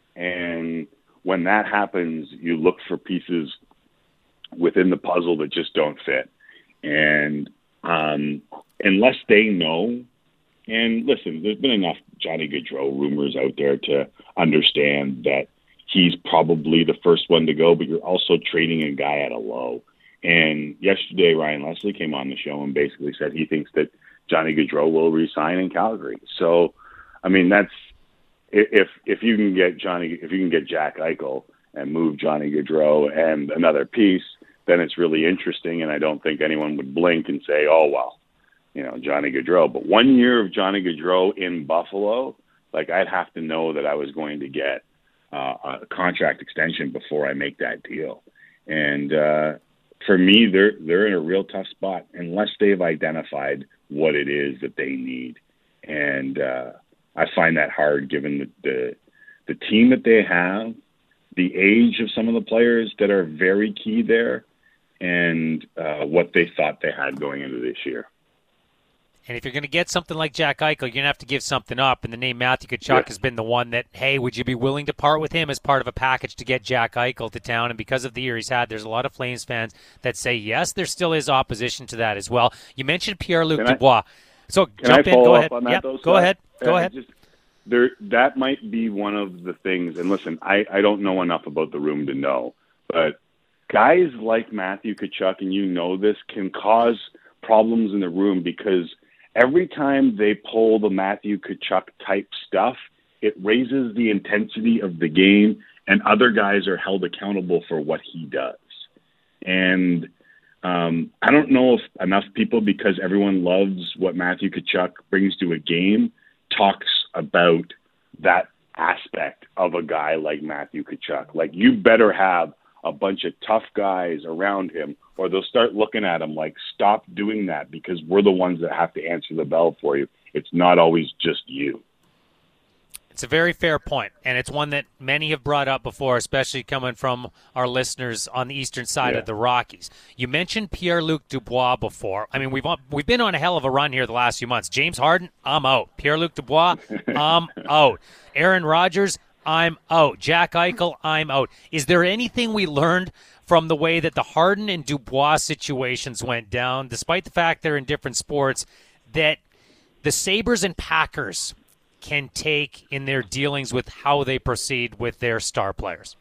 And when that happens, you look for pieces within the puzzle that just don't fit. And um, unless they know, and listen, there's been enough Johnny Gaudreau rumors out there to understand that he's probably the first one to go, but you're also trading a guy at a low. And yesterday, Ryan Leslie came on the show and basically said he thinks that Johnny Gaudreau will resign in Calgary. So, I mean, that's, if if you can get Johnny, if you can get Jack Eichel and move Johnny Gaudreau and another piece, then it's really interesting. And I don't think anyone would blink and say, oh, well, you know, Johnny Gaudreau. But one year of Johnny Gaudreau in Buffalo, like I'd have to know that I was going to get uh, a contract extension before I make that deal. And uh, for me, they're they're in a real tough spot unless they've identified what it is that they need. And uh, I find that hard given the, the the team that they have, the age of some of the players that are very key there, and uh, what they thought they had going into this year. And if you're going to get something like Jack Eichel, you're going to have to give something up. And the name Matthew Tkachuk yeah. has been the one that, hey, would you be willing to part with him as part of a package to get Jack Eichel to town? And because of the year he's had, there's a lot of Flames fans that say, yes, there still is opposition to that as well. You mentioned Pierre-Luc Dubois. So Can jump I in. Go up ahead. On that, yeah, though, go ahead. Go uh, ahead. Just, there, that might be one of the things. And listen, I, I don't know enough about the room to know, but guys like Matthew Tkachuk, and you know this, can cause problems in the room because every time they pull the Matthew Tkachuk type stuff, it raises the intensity of the game, and other guys are held accountable for what he does. And um, I don't know if enough people, because everyone loves what Matthew Tkachuk brings to a game, talks about that aspect of a guy like Matthew Tkachuk. Like, you better have a bunch of tough guys around him, or they'll start looking at him like, stop doing that because we're the ones that have to answer the bell for you. It's not always just you. It's a very fair point, and it's one that many have brought up before, especially coming from our listeners on the eastern side yeah. of the Rockies. You mentioned Pierre-Luc Dubois before. I mean, we've we've been on a hell of a run here the last few months. James Harden, I'm out. Pierre-Luc Dubois, I'm out. Aaron Rodgers, I'm out. Jack Eichel, I'm out. Is there anything we learned from the way that the Harden and Dubois situations went down, despite the fact they're in different sports, that the Sabres and Packers can take in their dealings with how they proceed with their star players?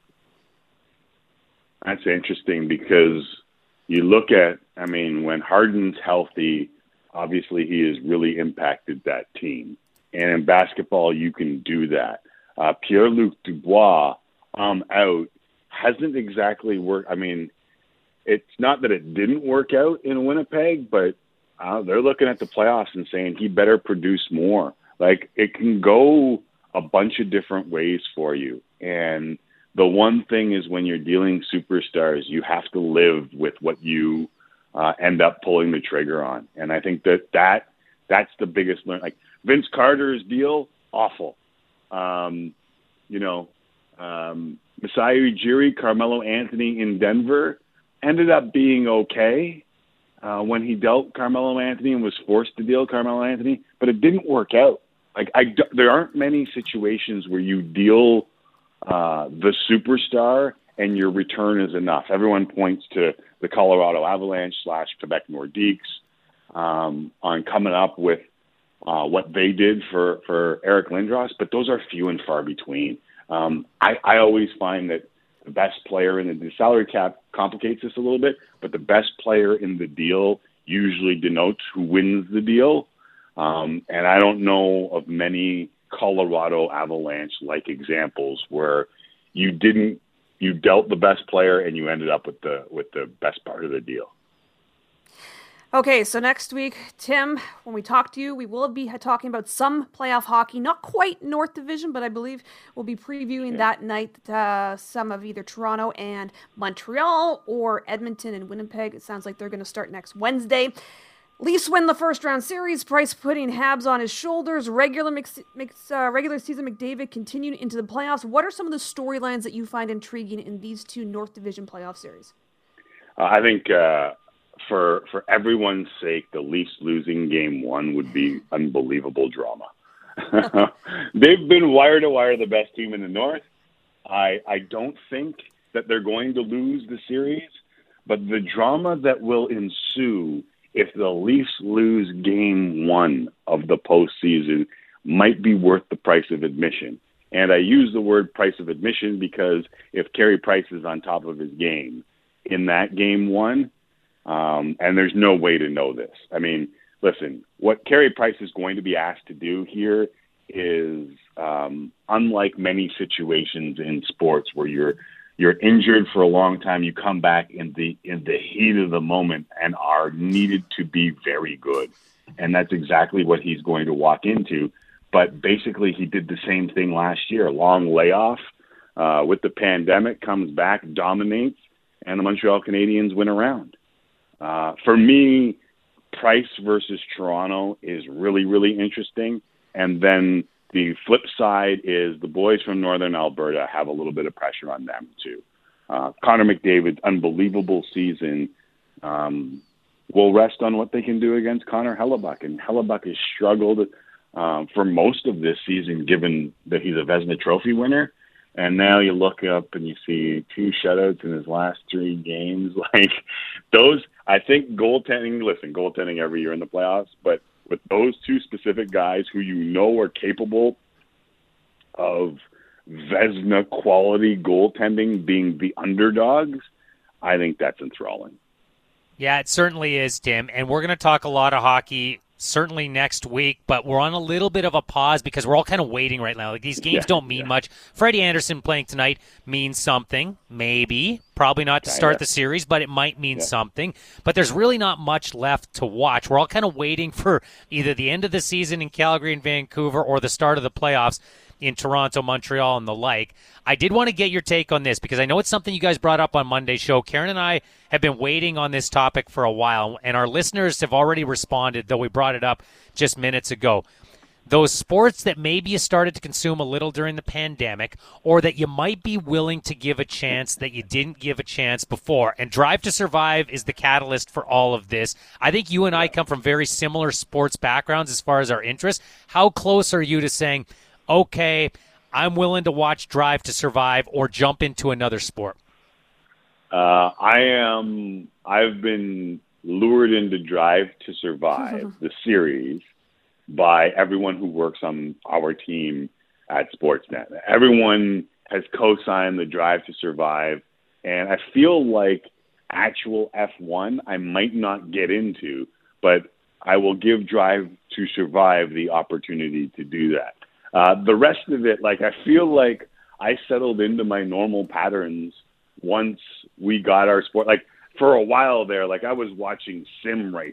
That's interesting because you look at, I mean, when Harden's healthy, obviously he has really impacted that team. And in basketball, you can do that. Uh, Pierre-Luc Dubois, um, out, hasn't exactly worked. I mean, it's not that it didn't work out in Winnipeg, but uh, they're looking at the playoffs and saying he better produce more. Like, it can go a bunch of different ways for you. And the one thing is when you're dealing superstars, you have to live with what you uh, end up pulling the trigger on. And I think that, that that's the biggest learn. Like Vince Carter's deal, awful. Um, you know, um, Masai Ujiri, Carmelo Anthony in Denver ended up being okay uh, when he dealt Carmelo Anthony and was forced to deal Carmelo Anthony, but it didn't work out. Like I, there aren't many situations where you deal uh, the superstar and your return is enough. Everyone points to the Colorado Avalanche slash Quebec Nordiques um, on coming up with uh, what they did for, for Eric Lindros, but those are few and far between. Um, I, I always find that the best player in the, the salary cap complicates this a little bit, but the best player in the deal usually denotes who wins the deal. Um, and I don't know of many Colorado Avalanche-like examples where you didn't, you dealt the best player and you ended up with the with the best part of the deal. Okay, so next week, Tim, when we talk to you, we will be talking about some playoff hockey, not quite North Division, but I believe we'll be previewing yeah. that night uh, some of either Toronto and Montreal or Edmonton and Winnipeg. It sounds like they're going to start next Wednesday. Leafs win the first round series. Price putting Habs on his shoulders. Regular mix, mix, uh, regular season McDavid continued into the playoffs. What are some of the storylines that you find intriguing in these two North Division playoff series? Uh, I think uh, for for everyone's sake, the Leafs losing game one would be unbelievable drama. They've been wire to wire the best team in the North. I I don't think that they're going to lose the series, but the drama that will ensue if the Leafs lose game one of the postseason might be worth the price of admission. And I use the word price of admission because if Carey Price is on top of his game in that game one, um, and there's no way to know this. I mean, listen, what Carey Price is going to be asked to do here is um, unlike many situations in sports where you're You're injured for a long time. You come back in the in the heat of the moment and are needed to be very good. And that's exactly what he's going to walk into. But basically, he did the same thing last year. Long layoff uh, with the pandemic, comes back, dominates, and the Montreal Canadiens win a round. Uh, for me, Price versus Toronto is really, really interesting. And then the flip side is the boys from Northern Alberta have a little bit of pressure on them too. Uh, Connor McDavid's unbelievable season um, will rest on what they can do against Connor Hellebuyck. And Hellebuyck has struggled um, for most of this season, given that he's a Vezina Trophy winner. And now you look up and you see two shutouts in his last three games. Like those, I think goaltending, listen, goaltending every year in the playoffs, but with those two specific guys who you know are capable of Vezina quality goaltending being the underdogs, I think that's enthralling. Yeah, it certainly is, Tim. And we're going to talk a lot of hockey certainly next week, but we're on a little bit of a pause because we're all kind of waiting right now. Like these games yeah, don't mean yeah. much. Freddie Anderson playing tonight means something, maybe. Probably not to start the series, but it might mean yeah. something. But there's really not much left to watch. We're all kind of waiting for either the end of the season in Calgary and Vancouver or the start of the playoffs in Toronto, Montreal, and the like. I did want to get your take on this because I know it's something you guys brought up on Monday's show. Karen and I have been waiting on this topic for a while, and our listeners have already responded, though we brought it up just minutes ago. Those sports that maybe you started to consume a little during the pandemic or that you might be willing to give a chance that you didn't give a chance before. And Drive to Survive is the catalyst for all of this. I think you and I come from very similar sports backgrounds as far as our interests. How close are you to saying, okay, I'm willing to watch Drive to Survive or jump into another sport? Uh, I am. I've been lured into Drive to Survive, the series, by everyone who works on our team at Sportsnet. Everyone has co-signed the Drive to Survive, and I feel like actual F one I might not get into, but I will give Drive to Survive the opportunity to do that. Uh, the rest of it, like I feel like I settled into my normal patterns once we got our sport. Like for a while there, like I was watching sim racing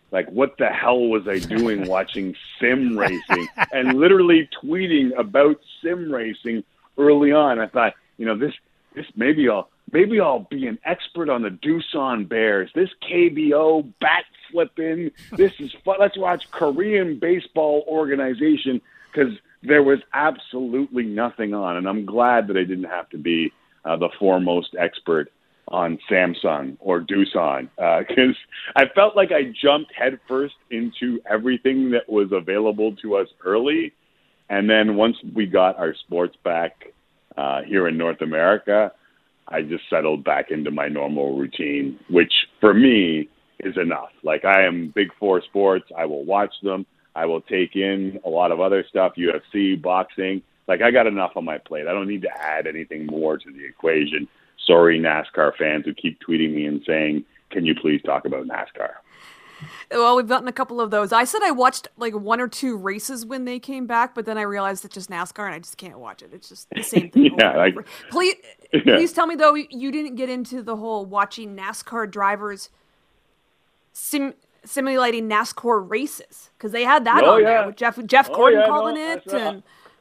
like, what the hell was I doing watching sim racing and literally tweeting about sim racing early on. I thought, you know, this, this maybe I'll, maybe I'll be an expert on the Doosan Bears. This K B O bat flipping. This is fun. Let's watch Korean baseball organization, because there was absolutely nothing on. And I'm glad that I didn't have to be uh, the foremost expert on Samsung or Doosan, because uh, I felt like I jumped headfirst into everything that was available to us early. And then once we got our sports back uh, here in North America, I just settled back into my normal routine, which for me is enough. Like, I am big four sports. I will watch them. I will take in a lot of other stuff, U F C, boxing. Like, I got enough on my plate. I don't need to add anything more to the equation. Sorry, NASCAR fans who keep tweeting me and saying, can you please talk about NASCAR? Well, we've gotten a couple of those. I said I watched like one or two races when they came back, but then I realized it's just NASCAR and I just can't watch it. It's just the same thing. yeah, like, please, yeah. please tell me, though, you didn't get into the whole watching NASCAR drivers sim- simulating NASCAR races, because they had that oh, on yeah. there with Jeff, Jeff oh, Gordon yeah, calling no, it. uh, and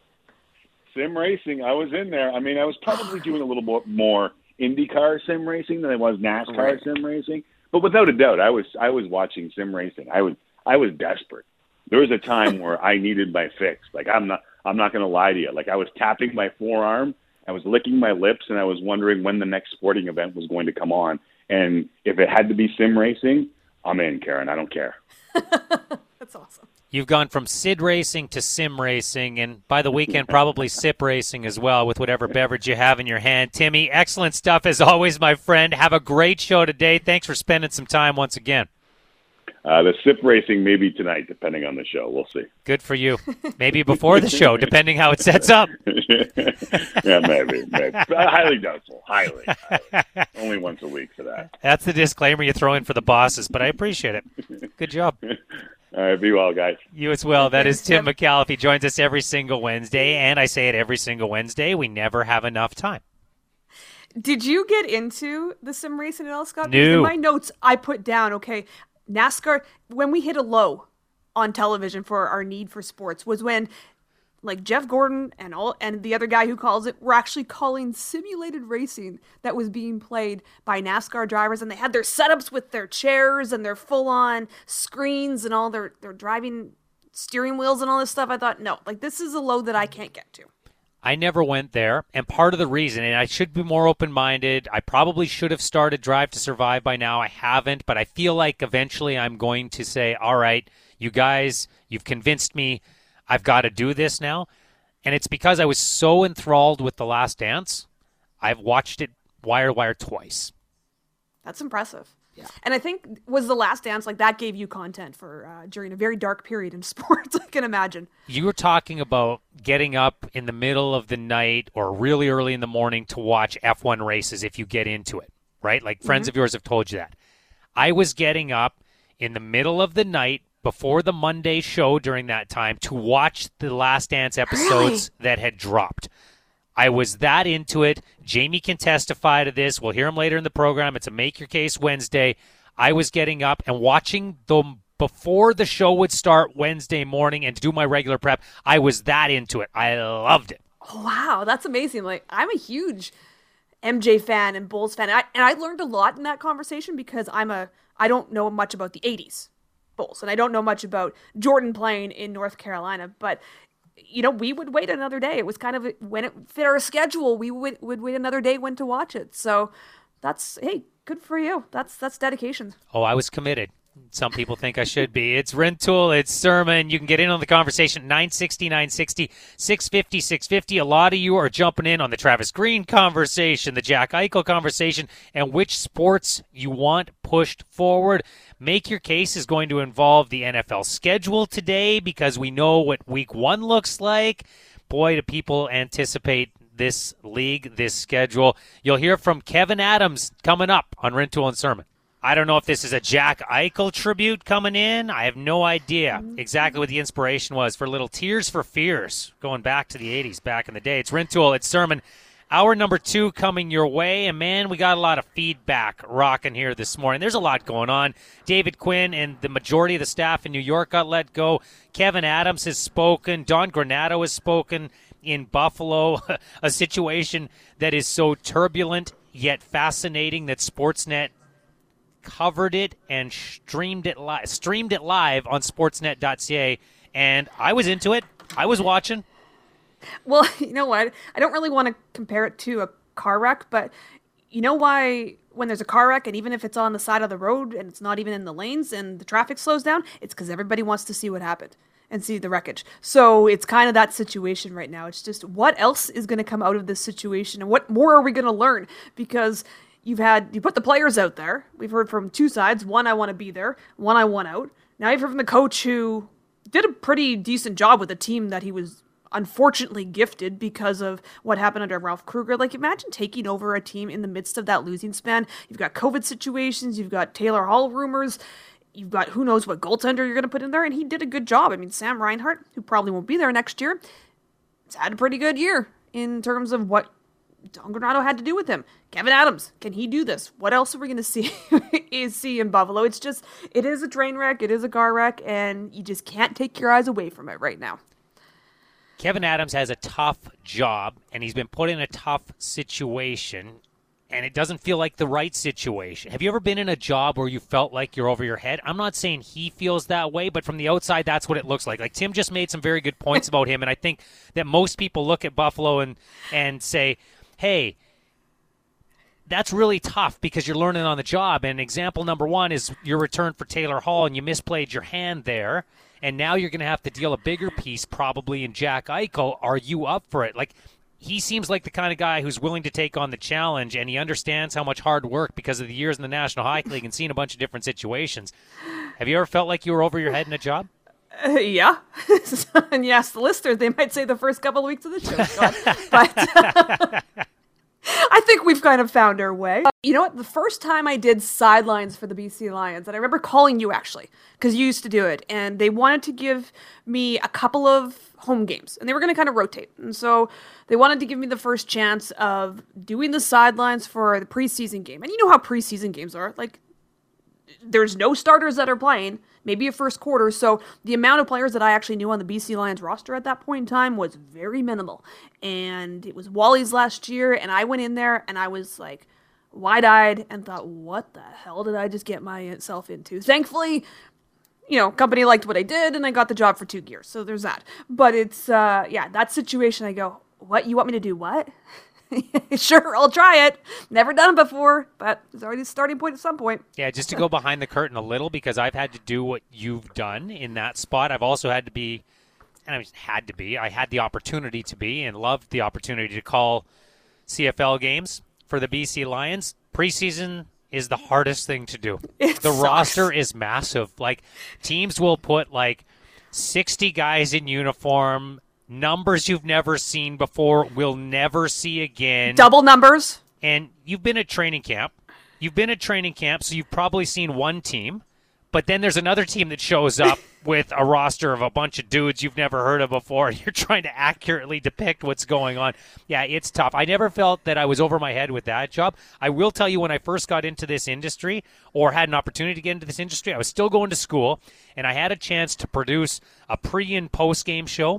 Sim racing, I was in there. I mean, I was probably doing a little more, more IndyCar sim racing than I was NASCAR right. sim racing. But without a doubt, I was I was watching sim racing. I was I was desperate. There was a time where I needed my fix. Like, I'm not I'm not going to lie to you. Like, I was tapping my forearm, I was licking my lips, and I was wondering when the next sporting event was going to come on. And if it had to be sim racing, I'm in, Karen. I don't care. That's awesome. You've gone from Sid racing to sim racing, and by the weekend, probably sip racing as well with whatever beverage you have in your hand. Timmy, excellent stuff as always, my friend. Have a great show today. Thanks for spending some time once again. Uh, the sip racing maybe tonight, depending on the show. We'll see. Good for you. Maybe before the show, depending how it sets up. yeah, maybe. maybe. Highly doubtful. Highly, highly. Only once a week for that. That's the disclaimer you throw in for the bosses, but I appreciate it. Good job. All right, be well, guys. You as well. That is Tim McAuliffe. He joins us every single Wednesday, and I say it every single Wednesday. We never have enough time. Did you get into the sim racing at all, Scott? No. Because in my notes, I put down, okay, NASCAR, when we hit a low on television for our need for sports was when, like, Jeff Gordon and all and the other guy who calls it were actually calling simulated racing that was being played by NASCAR drivers, and they had their setups with their chairs and their full-on screens and all their, their driving steering wheels and all this stuff. I thought, no, like, this is a low that I can't get to. I never went there, and part of the reason, and I should be more open-minded, I probably should have started Drive to Survive by now. I haven't, but I feel like eventually I'm going to say, all right, you guys, you've convinced me, I've got to do this now. And it's because I was so enthralled with The Last Dance, I've watched it wire wire twice. That's impressive. Yeah. And I think was The Last Dance, like, that gave you content for uh, during a very dark period in sports, I can imagine. You were talking about getting up in the middle of the night or really early in the morning to watch F one races if you get into it, right? Like, friends mm-hmm. of yours have told you that. I was getting up in the middle of the night before the Monday show during that time to watch the Last Dance episodes really? that had dropped. I was that into it. Jamie can testify to this. We'll hear him later in the program. It's a Make Your Case Wednesday. I was getting up and watching them before the show would start Wednesday morning and to do my regular prep. I was that into it. I loved it. Oh, wow, that's amazing. Like, I'm a huge M J fan and Bulls fan. And I, and I learned a lot in that conversation because I'm a, I don't know much about the eighties Bulls, and I don't know much about Jordan playing in North Carolina, but you know, we would wait another day. It was kind of when it fit our schedule, we would, would wait another day when to watch it. So that's, hey, good for you. That's that's dedication. Oh, I was committed. Some people think I should be. It's Rintoul, it's Sermon. You can get in on the conversation, nine sixty, nine sixty, six fifty, six fifty. A lot of you are jumping in on the Travis Green conversation, the Jack Eichel conversation, and which sports you want pushed forward. Make Your Case is going to involve the N F L schedule today because we know what week one looks like. Boy, do people anticipate this league, this schedule. You'll hear from Kevin Adams coming up on Rintoul and Sermon. I don't know if this is a Jack Eichel tribute coming in. I have no idea exactly what the inspiration was for little Tears for Fears going back to the eighties, back in the day. It's Rintoul, it's Sermon. Hour number two coming your way, and man, we got a lot of feedback rocking here this morning. There's a lot going on. David Quinn and the majority of the staff in New York got let go. Kevin Adams has spoken. Don Granato has spoken in Buffalo. A situation that is so turbulent yet fascinating that Sportsnet covered it and streamed it live, streamed it live on sportsnet dot c a, and I was into it. I was watching. Well, you know what? I don't really want to compare it to a car wreck, but you know why when there's a car wreck, and even if it's on the side of the road and it's not even in the lanes and the traffic slows down, it's because everybody wants to see what happened and see the wreckage. So it's kind of that situation right now. It's just what else is going to come out of this situation, and what more are we going to learn? Because you've had, you put the players out there. We've heard from two sides. One, I want to be there. One, I want out. Now you've heard from the coach who did a pretty decent job with a team that he was unfortunately gifted because of what happened under Ralph Kruger. Like, imagine taking over a team in the midst of that losing span. You've got COVID situations, you've got Taylor Hall rumors, you've got who knows what goaltender you're going to put in there, and he did a good job. I mean, Sam Reinhart, who probably won't be there next year, has had a pretty good year in terms of what Don Granato had to do with him. Kevin Adams, can he do this? What else are we going to see is see in Buffalo? It's just, it is a train wreck, it is a car wreck, and you just can't take your eyes away from it right now. Kevin Adams has a tough job, and he's been put in a tough situation, and it doesn't feel like the right situation. Have you ever been in a job where you felt like you're over your head? I'm not saying he feels that way, but from the outside, that's what it looks like. Like, Tim just made some very good points about him, and I think that most people look at Buffalo and, and say, hey, that's really tough because you're learning on the job. And example number one is your return for Taylor Hall, and you misplayed your hand there. And now you're going to have to deal a bigger piece probably in Jack Eichel. Are you up for it? Like, he seems like the kind of guy who's willing to take on the challenge, and he understands how much hard work because of the years in the National Hockey League and seeing a bunch of different situations. Have you ever felt like you were over your head in a job? Uh, yeah. And yes, the listeners, they might say the first couple of weeks of the show, Scott. But I think we've kind of found our way. Uh, you know what? The first time I did sidelines for the B C Lions, and I remember calling you actually, because you used to do it, and they wanted to give me a couple of home games, and they were going to kind of rotate. And so they wanted to give me the first chance of doing the sidelines for the preseason game. And you know how preseason games are. Like, there's no starters that are playing, maybe a first quarter. So the amount of players that I actually knew on the B C Lions roster at that point in time was very minimal. And it was Wally's last year, and I went in there and I was like wide-eyed and thought, what the hell did I just get myself into? Thankfully, you know, company liked what I did and I got the job for two years. So there's that. But it's, uh, yeah, that situation I go, what, you want me to do what? Sure, I'll try it. Never done it before, but it's already a starting point at some point. Yeah, just to go behind the curtain a little, because I've had to do what you've done in that spot. I've also had to be, and I had to be, I had the opportunity to be and loved the opportunity to call C F L games for the B C Lions. Preseason is the hardest thing to do. It the sucks. roster is massive. Like, teams will put like sixty guys in uniform, numbers you've never seen before, will never see again. Double numbers. And you've been at training camp. You've been at training camp, so you've probably seen one team. But then there's another team that shows up with a roster of a bunch of dudes you've never heard of before. You're trying to accurately depict what's going on. Yeah, it's tough. I never felt that I was over my head with that job. I will tell you, when I first got into this industry, or had an opportunity to get into this industry, I was still going to school, and I had a chance to produce a pre- and post-game show,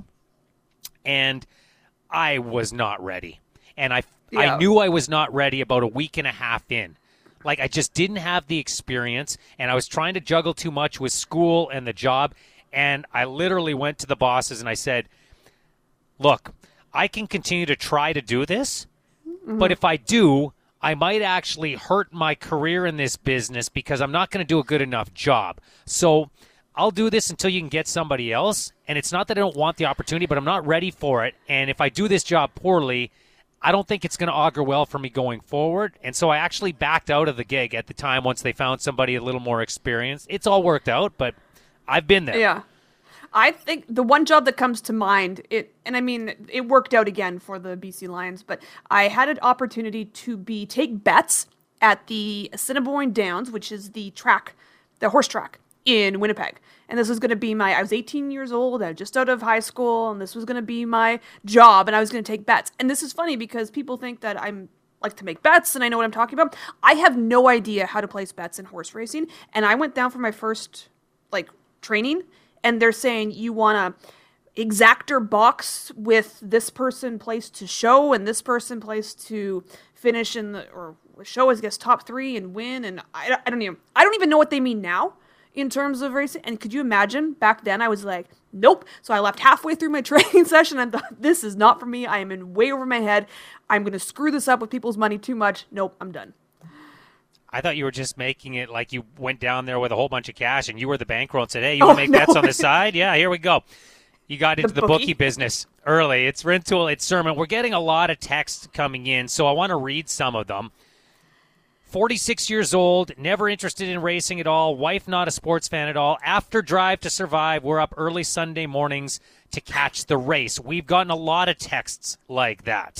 and I was not ready. And I, Yeah. I knew I was not ready about a week and a half in. Like, I just didn't have the experience, and I was trying to juggle too much with school and the job, and I literally went to the bosses and I said, look, I can continue to try to do this, mm-hmm. but if I do, I might actually hurt my career in this business because I'm not going to do a good enough job. So I'll do this until you can get somebody else, and it's not that I don't want the opportunity, but I'm not ready for it, and if I do this job poorly, I don't think it's going to augur well for me going forward. And so I actually backed out of the gig at the time once they found somebody a little more experienced. It's all worked out, but I've been there. Yeah. I think the one job that comes to mind, it, and I mean, it worked out again for the B C Lions, but I had an opportunity to be take bets at the Assiniboine Downs, which is the track, the horse track in Winnipeg. And this was going to be my, I was eighteen years old, I was just out of high school, and this was going to be my job, and I was going to take bets. And this is funny because people think that I'm like to make bets and I know what I'm talking about. I have no idea how to place bets in horse racing. And I went down for my first like training, and they're saying you want a exactor box with this person placed to show and this person placed to finish in the, or show as I guess top three and win. And I, I don't even, I don't even know what they mean now in terms of racing. And could you imagine back then I was like, nope. So I left halfway through my training session and thought, this is not for me. I am in way over my head. I'm going to screw this up with people's money too much. Nope, I'm done. I thought you were just making it like you went down there with a whole bunch of cash and you were the bankroll and said, hey, you Oh, want to make no. bets on the side? Yeah, here we go. You got into the, The bookie. bookie. business early. It's Rintoul, it's Sermon. We're getting a lot of texts coming in, so I want to read some of them. forty-six years old, never interested in racing at all, wife not a sports fan at all. After Drive to Survive, we're up early Sunday mornings to catch the race. We've gotten a lot of texts like that.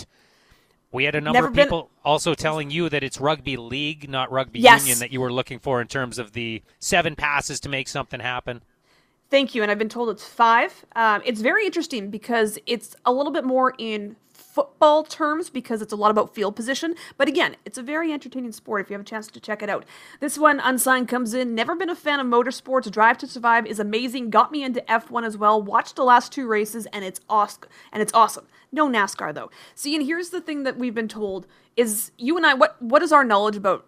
We had a number Never of been- people also telling you that it's rugby league, not rugby Yes. union, that you were looking for in terms of the seven passes to make something happen. Thank you, and I've been told it's five. Um, it's very interesting because it's a little bit more in football terms because it's a lot about field position. But again, it's a very entertaining sport if you have a chance to check it out. This one, Unsigned, comes in. Never been a fan of motorsports. Drive to Survive is amazing. Got me into F one as well. Watched the last two races, and it's awesome. And it's awesome. No NASCAR though. See, and here's the thing that we've been told is you and I. What what is our knowledge about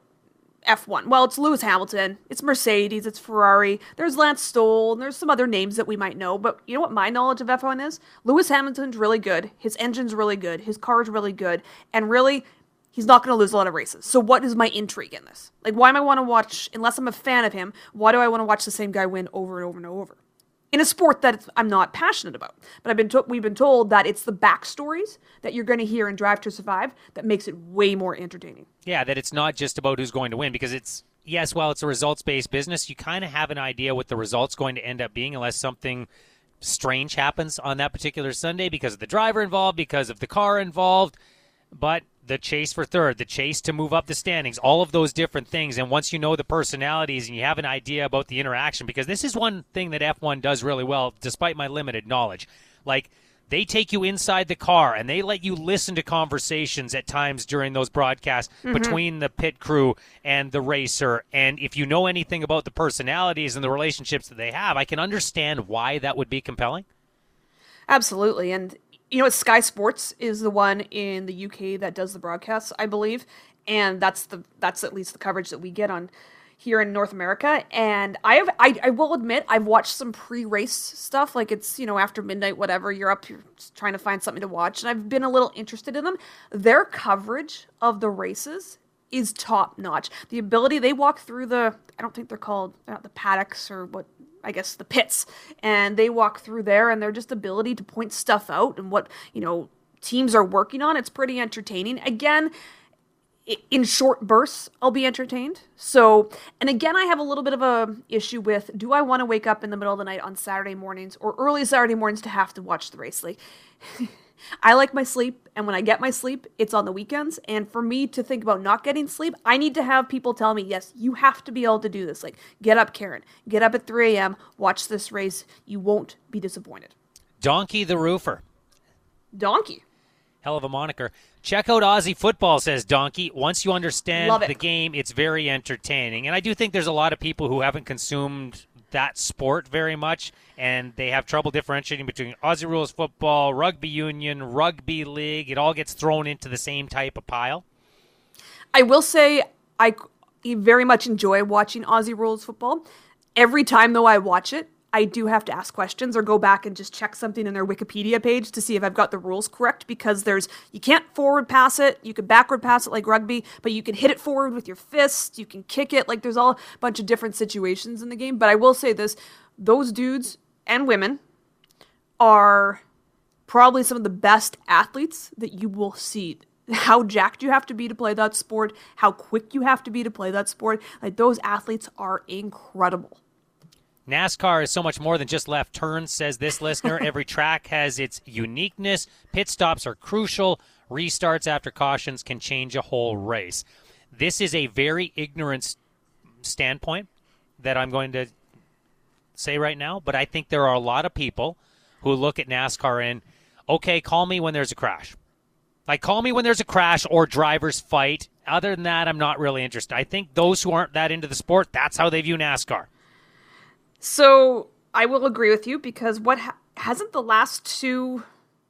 F one? Well, it's Lewis Hamilton, it's Mercedes, it's Ferrari, there's Lance Stroll, and there's some other names that we might know, but you know what my knowledge of F one is? Lewis Hamilton's really good, his engine's really good, his car's really good, and really, he's not going to lose a lot of races. So what is my intrigue in this? Like, why am I want to watch, unless I'm a fan of him, why do I want to watch the same guy win over and over and over? In a sport that it's- I'm not passionate about. But I've been to- we've been told that it's the backstories that you're going to hear in Drive to Survive that makes it way more entertaining. Yeah, that it's not just about who's going to win because it's, yes, while it's a results-based business, you kind of have an idea what the result's going to end up being unless something strange happens on that particular Sunday because of the driver involved, because of the car involved. But the chase for third, the chase to move up the standings, all of those different things. And once you know the personalities and you have an idea about the interaction, because this is one thing that F one does really well, despite my limited knowledge. Like, they take you inside the car and they let you listen to conversations at times during those broadcasts mm-hmm. between the pit crew and the racer. And if you know anything about the personalities and the relationships that they have, I can understand why that would be compelling. Absolutely. And you know, Sky Sports is the one in the U K that does the broadcasts, I believe, and that's the that's at least the coverage that we get on here in North America. And I have I, I will admit I've watched some pre-race stuff, like it's, you know, after midnight, whatever, you're up, you're trying to find something to watch, and I've been a little interested in them. Their coverage of the races is top notch. The ability they walk through the, I don't think they're called they're not the paddocks or what. I guess the pits, and they walk through there, and their just ability to point stuff out and what, you know, teams are working on. It's pretty entertaining. Again, in short bursts, I'll be entertained. So, and again, I have a little bit of a issue with, do I want to wake up in the middle of the night on Saturday mornings or early Saturday mornings to have to watch the race? Like, I like my sleep, and when I get my sleep, it's on the weekends. And for me to think about not getting sleep, I need to have people tell me, yes, you have to be able to do this. Like, get up, Karen. Get up at three a.m., watch this race. You won't be disappointed. Donkey the Roofer. Donkey. Hell of a moniker. Check out Aussie Football, says Donkey. Once you understand Love it. the game, it's very entertaining. And I do think there's a lot of people who haven't consumed that sport very much, and they have trouble differentiating between Aussie rules football, rugby union, rugby league. It all gets thrown into the same type of pile. I will say I very much enjoy watching Aussie rules football. Every time, though, I watch it, I do have to ask questions or go back and just check something in their Wikipedia page to see if I've got the rules correct, because there's, you can't forward pass it, you can backward pass it like rugby, but you can hit it forward with your fist, you can kick it, like there's all a bunch of different situations in the game. But I will say this, those dudes and women are probably some of the best athletes that you will see. How jacked you have to be to play that sport, how quick you have to be to play that sport. Like, those athletes are incredible. NASCAR is so much more than just left turns, says this listener. Every track has its uniqueness. Pit stops are crucial. Restarts after cautions can change a whole race. This is a very ignorant standpoint that I'm going to say right now, but I think there are a lot of people who look at NASCAR and, okay, call me when there's a crash. Like, call me when there's a crash or drivers fight. Other than that, I'm not really interested. I think those who aren't that into the sport, that's how they view NASCAR. So I will agree with you, because what ha- hasn't the last two,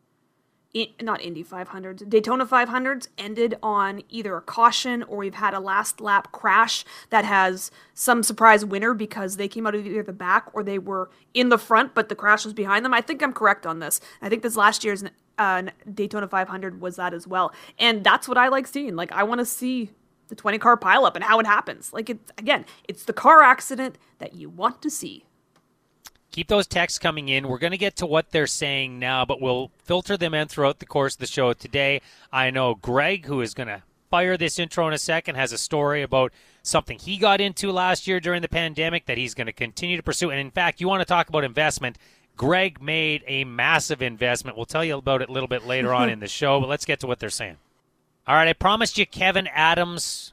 in, not Indy five hundreds, Daytona five hundreds ended on either a caution or we've had a last lap crash that has some surprise winner because they came out of either the back or they were in the front, but the crash was behind them. I think I'm correct on this. I think this last year's uh, Daytona five hundred was that as well. And that's what I like seeing. Like, I want to see the twenty car pileup and how it happens. Like, it's, again, it's the car accident that you want to see. Keep those texts coming in. We're going to get to what they're saying now, but we'll filter them in throughout the course of the show today. I know Greg, who is going to fire this intro in a second, has a story about something he got into last year during the pandemic that he's going to continue to pursue. And, in fact, you want to talk about investment. Greg made a massive investment. We'll tell you about it a little bit later on in the show, but let's get to what they're saying. All right, I promised you Kevin Adams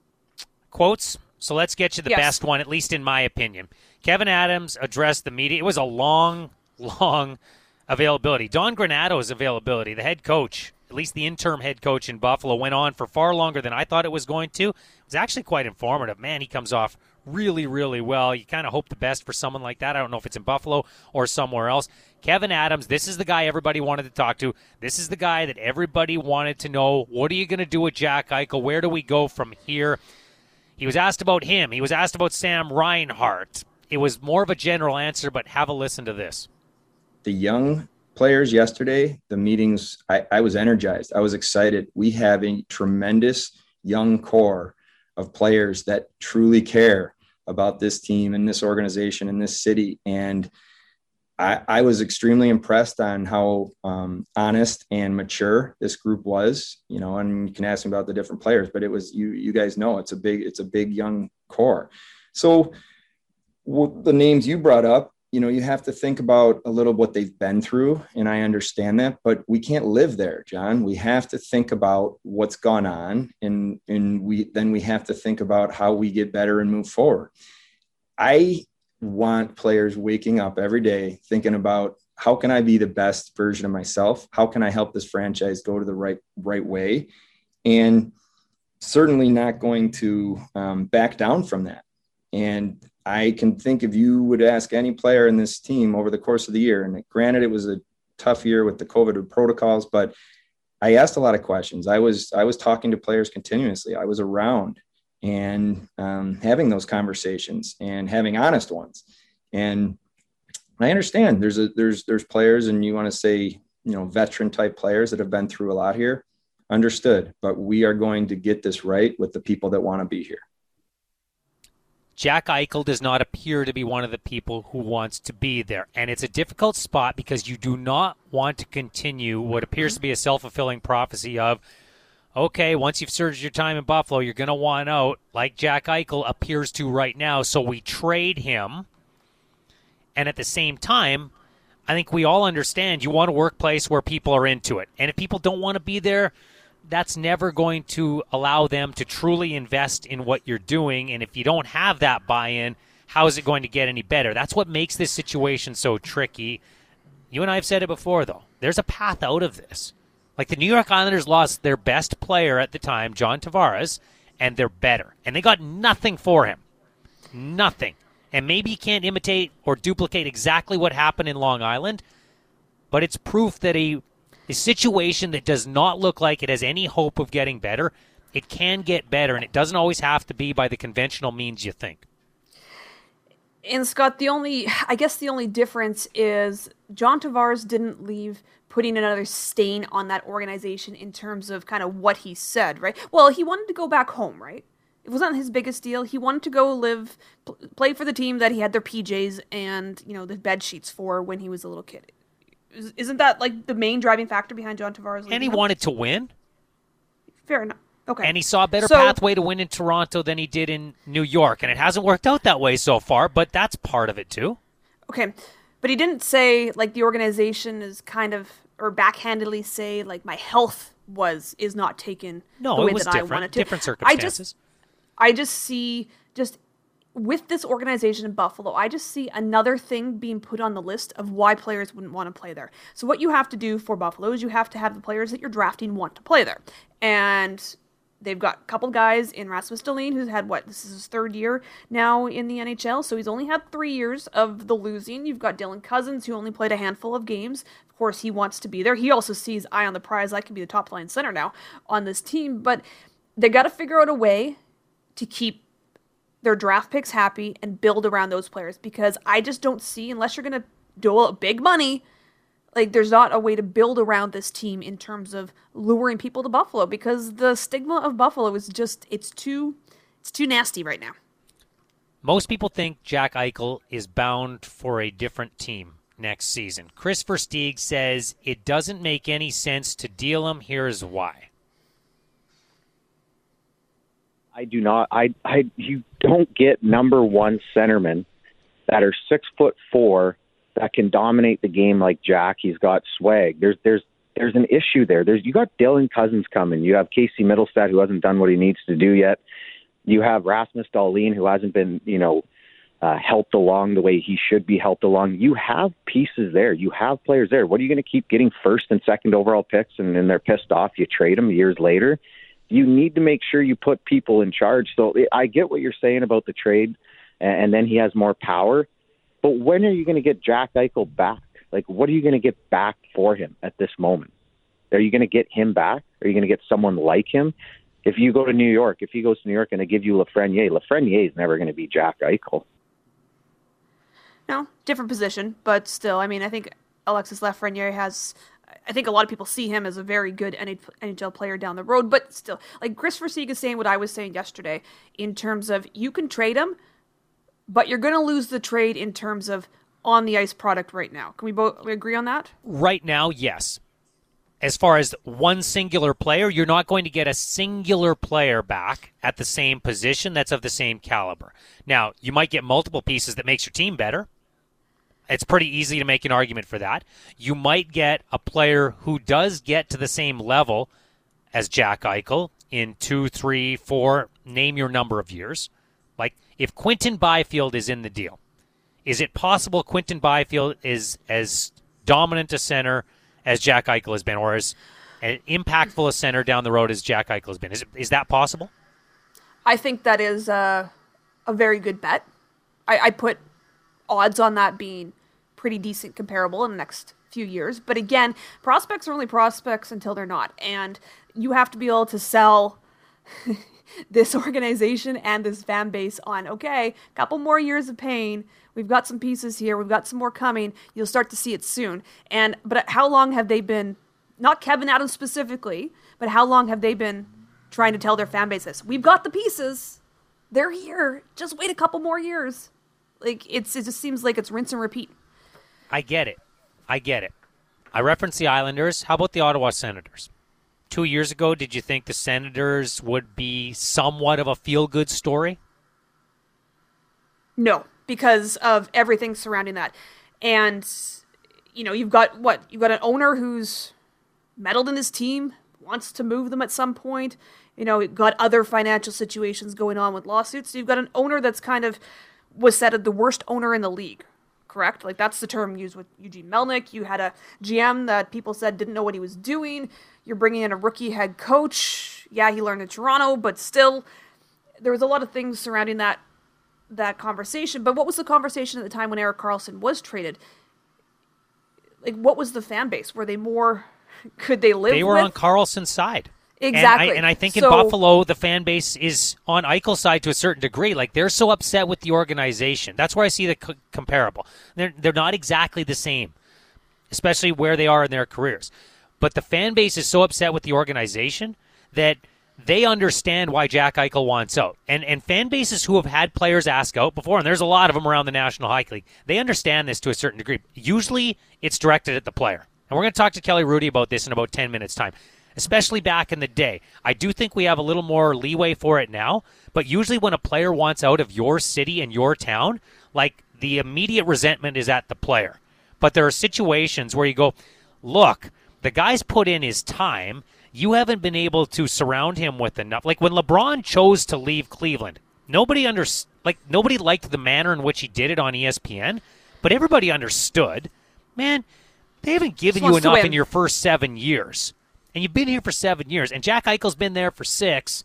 quotes, so let's get you the yes. best one, at least in my opinion. Kevin Adams addressed the media. It was a long, long availability. Don Granato's availability, the head coach, at least the interim head coach in Buffalo, went on for far longer than I thought it was going to. It was actually quite informative. Man, he comes off really, really well. You kind of hope the best for someone like that. I don't know if it's in Buffalo or somewhere else. Kevin Adams, this is the guy everybody wanted to talk to. This is the guy that everybody wanted to know, what are you going to do with Jack Eichel? Where do we go from here? He was asked about him. He was asked about Sam Reinhart. It was more of a general answer, but have a listen to this. The young players yesterday, the meetings, I, I was energized. I was excited. We have a tremendous young core of players that truly care about this team and this organization and this city. And I, I was extremely impressed on how um, honest and mature this group was, you know, and you can ask me about the different players, but it was, you, you guys know, it's a big, it's a big young core. So well, the names you brought up, you know, you have to think about a little what they've been through, and I understand that, but we can't live there, John. We have to think about what's gone on, and and we then we have to think about how we get better and move forward. I want players waking up every day thinking about, how can I be the best version of myself? How can I help this franchise go to the right right way? And certainly not going to um, back down from that. And I can think if you would ask any player in this team over the course of the year, and granted it was a tough year with the COVID protocols, but I asked a lot of questions. I was, I was talking to players continuously. I was around and um, having those conversations and having honest ones. And I understand there's a, there's, there's players, and you want to say, you know, veteran type players that have been through a lot here. Understood. But we are going to get this right with the people that want to be here. Jack Eichel does not appear to be one of the people who wants to be there. And it's a difficult spot because you do not want to continue what appears to be a self-fulfilling prophecy of, okay, once you've served your time in Buffalo, you're going to want out, like Jack Eichel appears to right now, so we trade him. And at the same time, I think we all understand you want a workplace where people are into it. And if people don't want to be there, that's never going to allow them to truly invest in what you're doing. And if you don't have that buy-in, how is it going to get any better? That's what makes this situation so tricky. You and I have said it before, though. There's a path out of this. Like, the New York Islanders lost their best player at the time, John Tavares, and they're better. And they got nothing for him. Nothing. And maybe you can't imitate or duplicate exactly what happened in Long Island, but it's proof that a A situation that does not look like it has any hope of getting better, it can get better, and it doesn't always have to be by the conventional means you think. And Scott, the only, I guess the only difference is John Tavares didn't leave putting another stain on that organization in terms of kind of what he said, right? Well, he wanted to go back home, right? It wasn't his biggest deal. He wanted to go live, pl- play for the team that he had their P Js and, you know, the bed sheets for when he was a little kid. Isn't that, like, the main driving factor behind John Tavares? And he wanted to win. Fair enough. Okay. And he saw a better so, pathway to win in Toronto than he did in New York. And it hasn't worked out that way so far, but that's part of it, too. Okay. But he didn't say, like, the organization is kind of, or backhandedly say, like, my health was, is not taken no, the way it was that different. I wanted to. Different circumstances. I just, I just see, just with this organization in Buffalo, I just see another thing being put on the list of why players wouldn't want to play there. So what you have to do for Buffalo is you have to have the players that you're drafting want to play there. And they've got a couple guys in Rasmus Dahlin, who's had, what, this is his third year now in the N H L, so he's only had three years of the losing. You've got Dylan Cousins, who only played a handful of games. Of course, he wants to be there. He also sees eye on the prize. I can be the top-line center now on this team. But they got to figure out a way to keep their draft picks happy and build around those players, because I just don't see, unless you're going to dole out big money, like there's not a way to build around this team in terms of luring people to Buffalo, because the stigma of Buffalo is just, it's too, it's too nasty right now. Most people think Jack Eichel is bound for a different team next season. Chris Versteeg says it doesn't make any sense to deal him. Here's why. I do not. I, I, you don't get number one centermen that are six foot four that can dominate the game like Jack. He's got swag. There's, there's, there's an issue there. There's, you got Dylan Cousins coming. You have Casey Middlestat, who hasn't done what he needs to do yet. You have Rasmus Dahlin, who hasn't been, you know, uh, helped along the way he should be helped along. You have pieces there. You have players there. What are you going to keep getting first and second overall picks, and then they're pissed off? You trade them years later. You need to make sure you put people in charge. So I get what you're saying about the trade, and then he has more power. But when are you going to get Jack Eichel back? Like, what are you going to get back for him at this moment? Are you going to get him back? Are you going to get someone like him? If you go to New York, if he goes to New York and they give you Lafreniere, Lafreniere is never going to be Jack Eichel. No, different position, but still, I mean, I think Alexis Lafreniere has... I think a lot of people see him as a very good N H L player down the road, but still, like Chris Versteeg is saying what I was saying yesterday in terms of you can trade him, but you're going to lose the trade in terms of on the ice product right now. Can we both agree on that? Right now, yes. As far as one singular player, you're not going to get a singular player back at the same position that's of the same caliber. Now, you might get multiple pieces that makes your team better. It's pretty easy to make an argument for that. You might get a player who does get to the same level as Jack Eichel in two, three, four, name your number of years. Like, if Quinton Byfield is in the deal, is it possible Quinton Byfield is as dominant a center as Jack Eichel has been, or as an impactful a center down the road as Jack Eichel has been? Is, it, is that possible? I think that is a, a very good bet. I, I put odds on that being pretty decent comparable in the next few years. But again, prospects are only prospects until they're not. And you have to be able to sell this organization and this fan base on, okay, a couple more years of pain. We've got some pieces here. We've got some more coming. You'll start to see it soon. And but how long have they been, not Kevyn Adams specifically, but how long have they been trying to tell their fan base this? We've got the pieces. They're here. Just wait a couple more years. Like, it's it just seems like it's rinse and repeat. I get it. I get it. I referenced the Islanders. How about the Ottawa Senators? Two years ago, did you think the Senators would be somewhat of a feel-good story? No, because of everything surrounding that. And, you know, you've got, what? You've got an owner who's meddled in his team, wants to move them at some point. You know, you've got other financial situations going on with lawsuits. So you've got an owner that's kind of was said as the worst owner in the league. Correct? Like, that's the term used with Eugene Melnyk. You had a G M that people said didn't know what he was doing. You're bringing in a rookie head coach. Yeah, he learned in Toronto, but still, there was a lot of things surrounding that that conversation. But what was the conversation at the time when Erik Karlsson was traded? Like, what was the fan base? Were they more, could they live They were with? on Karlsson's side. Exactly. And I, and I think in so, Buffalo, the fan base is on Eichel's side to a certain degree. Like, they're so upset with the organization. That's where I see the co- comparable. They're, they're not exactly the same, especially where they are in their careers. But the fan base is so upset with the organization that they understand why Jack Eichel wants out. And and fan bases who have had players ask out before, and there's a lot of them around the National Hockey League, they understand this to a certain degree. Usually, it's directed at the player. And we're going to talk to Kelly Hrudey about this in about ten minutes' time. Especially back in the day. I do think we have a little more leeway for it now, but usually when a player wants out of your city and your town, like, the immediate resentment is at the player. But there are situations where you go, look, the guy's put in his time. You haven't been able to surround him with enough. Like, when LeBron chose to leave Cleveland, nobody under, like, nobody liked the manner in which he did it on E S P N, but everybody understood, man, they haven't given you enough in your first seven years. And you've been here for seven years, and Jack Eichel's been there for six.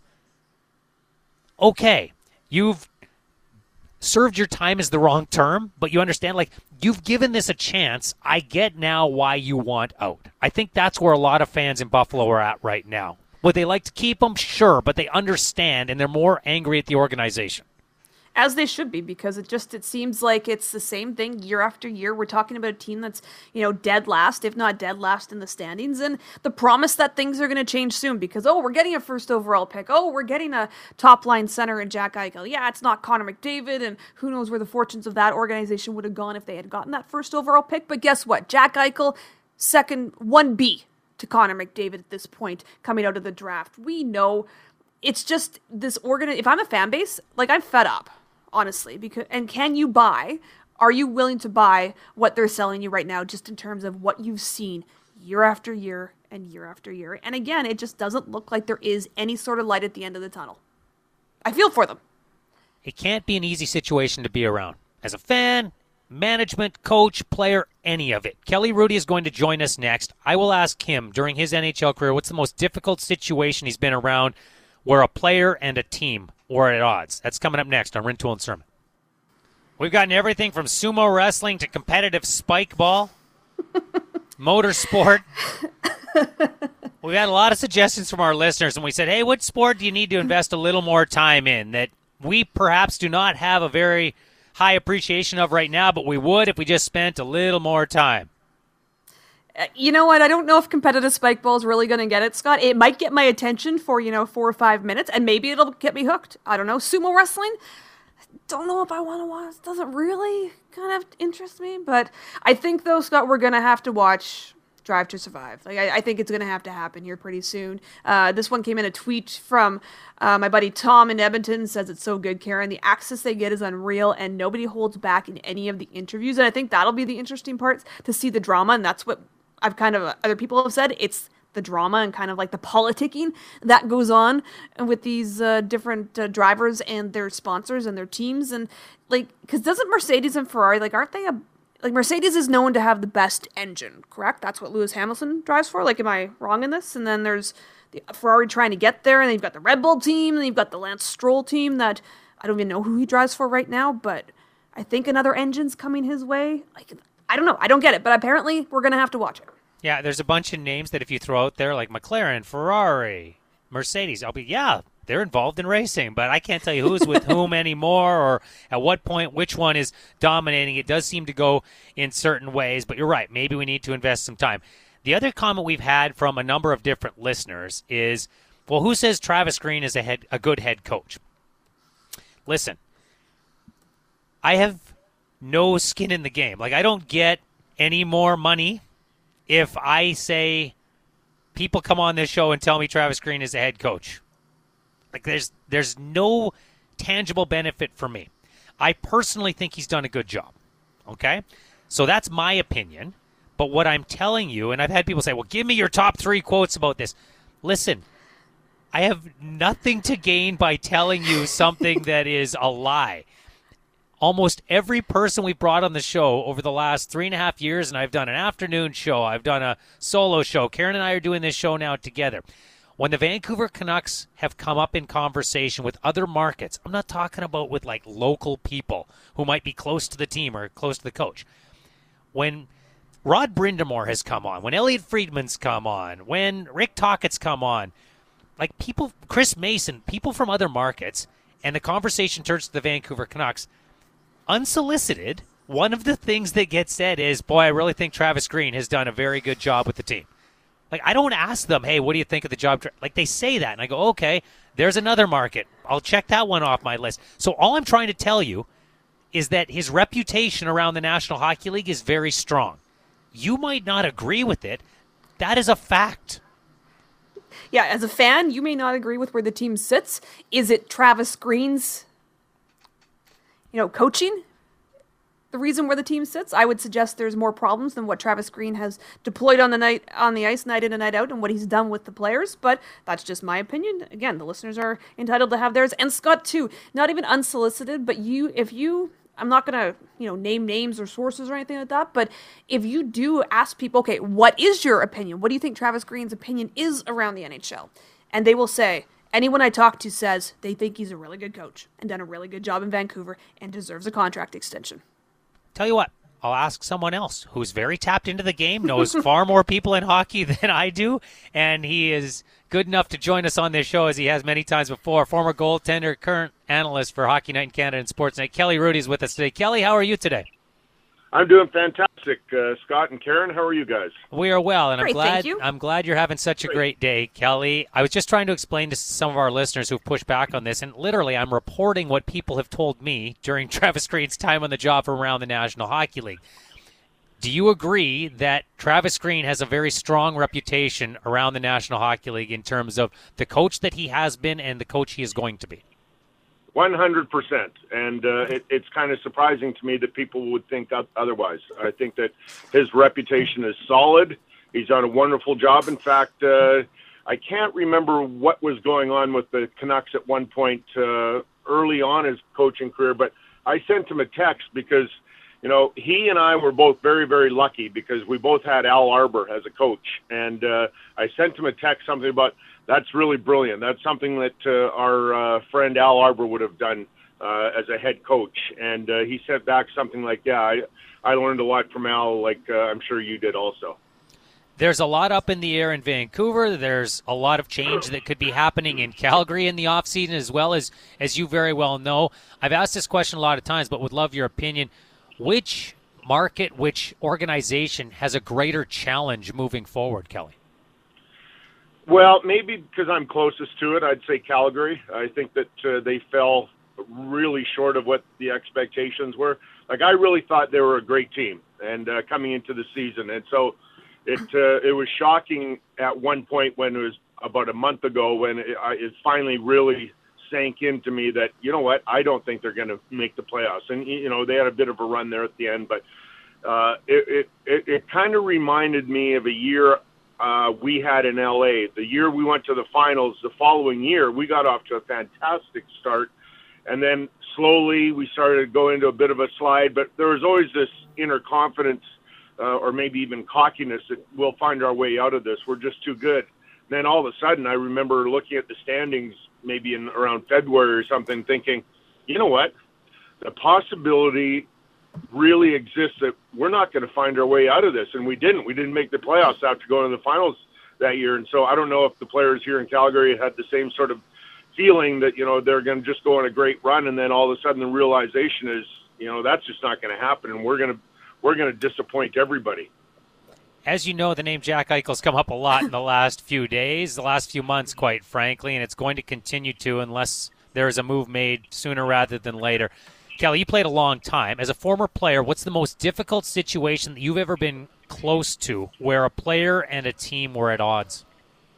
Okay, you've served your time is the wrong term, but you understand, like, you've given this a chance. I get now why you want out. I think that's where a lot of fans in Buffalo are at right now. Would they like to keep him? Sure, but they understand, and they're more angry at the organization. As they should be, because it just, it seems like it's the same thing year after year. We're talking about a team that's, you know, dead last, if not dead last in the standings, and the promise that things are going to change soon because, oh, we're getting a first overall pick. Oh, we're getting a top-line center in Jack Eichel. Yeah, it's not Connor McDavid, and who knows where the fortunes of that organization would have gone if they had gotten that first overall pick. But guess what? Jack Eichel, second, one B to Connor McDavid at this point coming out of the draft. We know it's just this organ. If I'm a fan base, like, I'm fed up. Honestly, because and can you buy, are you willing to buy what they're selling you right now just in terms of what you've seen year after year and year after year? And again, it just doesn't look like there is any sort of light at the end of the tunnel. I feel for them. It can't be an easy situation to be around. As a fan, management, coach, player, any of it. Kelly Hrudey is going to join us next. I will ask him during his N H L career what's the most difficult situation he's been around where a player and a team were at odds. That's coming up next on Rintoul and Sermon. We've gotten everything from sumo wrestling to competitive spike ball, motorsport. We've had a lot of suggestions from our listeners, and we said, hey, what sport do you need to invest a little more time in that we perhaps do not have a very high appreciation of right now, but we would if we just spent a little more time? You know what? I don't know if competitive spike ball is really going to get it, Scott. It might get my attention for, you know, four or five minutes, and maybe it'll get me hooked. I don't know. Sumo wrestling? Don't know if I want to watch. It doesn't really kind of interest me. But I think, though, Scott, we're going to have to watch Drive to Survive. Like, I, I think it's going to have to happen here pretty soon. Uh, this one came in a tweet from uh, my buddy Tom in Edmonton. Says it's so good, Karen. The access they get is unreal, and nobody holds back in any of the interviews. And I think that'll be the interesting part, to see the drama, and that's what I've kind of, other people have said, it's the drama and kind of like the politicking that goes on with these uh, different uh, drivers and their sponsors and their teams. And like, because doesn't Mercedes and Ferrari, like, aren't they a, like, Mercedes is known to have the best engine, correct? That's what Lewis Hamilton drives for. Like, am I wrong in this? And then there's the Ferrari trying to get there, and then you've got the Red Bull team, and you've got the Lance Stroll team that I don't even know who he drives for right now, but I think another engine's coming his way. Like, I don't know. I don't get it, but apparently we're going to have to watch it. Yeah, there's a bunch of names that if you throw out there, like McLaren, Ferrari, Mercedes, I'll be, yeah, they're involved in racing, but I can't tell you who's with whom anymore or at what point which one is dominating. It does seem to go in certain ways, but you're right. Maybe we need to invest some time. The other comment we've had from a number of different listeners is, well, who says Travis Green is a, head, a good head coach? Listen, I have no skin in the game. Like, I don't get any more money if I say people come on this show and tell me Travis Green is a head coach. Like, there's there's no tangible benefit for me. I personally think he's done a good job. Okay? So that's my opinion. But what I'm telling you, and I've had people say, well, give me your top three quotes about this. Listen, I have nothing to gain by telling you something that is a lie. Almost every person we've brought on the show over the last three and a half years, and I've done an afternoon show, I've done a solo show. Karen and I are doing this show now together. When the Vancouver Canucks have come up in conversation with other markets, I'm not talking about with like local people who might be close to the team or close to the coach. When Rod Brindamore has come on, when Elliot Friedman's come on, when Rick Tockett's come on, like people, Chris Mason, people from other markets, and the conversation turns to the Vancouver Canucks, unsolicited, one of the things that gets said is, boy, I really think Travis Green has done a very good job with the team. Like, I don't ask them, hey, what do you think of the job? Like, they say that, and I go, okay, there's another market. I'll check that one off my list. So all I'm trying to tell you is that his reputation around the National Hockey League is very strong. You might not agree with it. That is a fact. Yeah, as a fan, you may not agree with where the team sits. Is it Travis Green's, you know, coaching the reason where the team sits. I would suggest there's more problems than what Travis Green has deployed on the night on the ice night in and night out, and what he's done with the players. But that's just my opinion. Again, the listeners are entitled to have theirs. And Scott too, not even unsolicited, but you, if you. I'm not going to, you know, name names or sources or anything like that, but if you do ask people, okay, what is your opinion? What do you think Travis Green's opinion is around the N H L? And they will say, anyone I talk to says they think he's a really good coach and done a really good job in Vancouver and deserves a contract extension. Tell you what, I'll ask someone else who's very tapped into the game, knows far more people in hockey than I do, and he is good enough to join us on this show as he has many times before. Former goaltender, current analyst for Hockey Night in Canada and Sportsnet. Kelly Hrudey is with us today. Kelly, how are you today? I'm doing fantastic, uh, Scott and Karen. How are you guys? We are well, and Great, I'm glad thank you. I'm glad you're having such a Great. great day, Kelly. I was just trying to explain to some of our listeners who've pushed back on this, and literally I'm reporting what people have told me during Travis Green's time on the job from around the National Hockey League. Do you agree that Travis Green has a very strong reputation around the National Hockey League in terms of the coach that he has been and the coach he is going to be? one hundred percent. And uh, it, it's kind of surprising to me that people would think otherwise. I think that his reputation is solid. He's done a wonderful job. In fact, uh, I can't remember what was going on with the Canucks at one point uh, early on his coaching career, but I sent him a text because, you know, he and I were both very, very lucky because we both had Al Arbour as a coach. And uh, I sent him a text, something about, that's really brilliant. That's something that uh, our uh, friend Al Arbour would have done uh, as a head coach. And uh, he sent back something like, yeah, I, I learned a lot from Al, like uh, I'm sure you did also. There's a lot up in the air in Vancouver. There's a lot of change that could be happening in Calgary in the offseason as well, as, as you very well know. I've asked this question a lot of times, but would love your opinion. Which market, which organization has a greater challenge moving forward, Kelly? Well, maybe because I'm closest to it, I'd say Calgary. I think that uh, they fell really short of what the expectations were. Like, I really thought they were a great team and uh, coming into the season. And so it uh, it was shocking at one point when it was about a month ago when it, I, it finally really sank into me that, you know what, I don't think they're going to make the playoffs. And, you know, they had a bit of a run there at the end, but uh, it, it, it, it kind of reminded me of a year Uh, we had in L A. The year we went to the finals, the following year, we got off to a fantastic start. And then slowly we started to go into a bit of a slide, but there was always this inner confidence uh, or maybe even cockiness that we'll find our way out of this. We're just too good. And then all of a sudden, I remember looking at the standings maybe in around February or something, thinking, you know what, the possibility really exists that we're not going to find our way out of this. And we didn't. We didn't make the playoffs after going to the finals that year. And so I don't know if the players here in Calgary had the same sort of feeling that, you know, they're going to just go on a great run. And then all of a sudden the realization is, you know, that's just not going to happen. And we're going to, we're going to disappoint everybody. As you know, the name Jack Eichel's come up a lot in the last few days, the last few months, quite frankly, and it's going to continue to unless there is a move made sooner rather than later. Kelly, you played a long time. As a former player, what's the most difficult situation that you've ever been close to where a player and a team were at odds?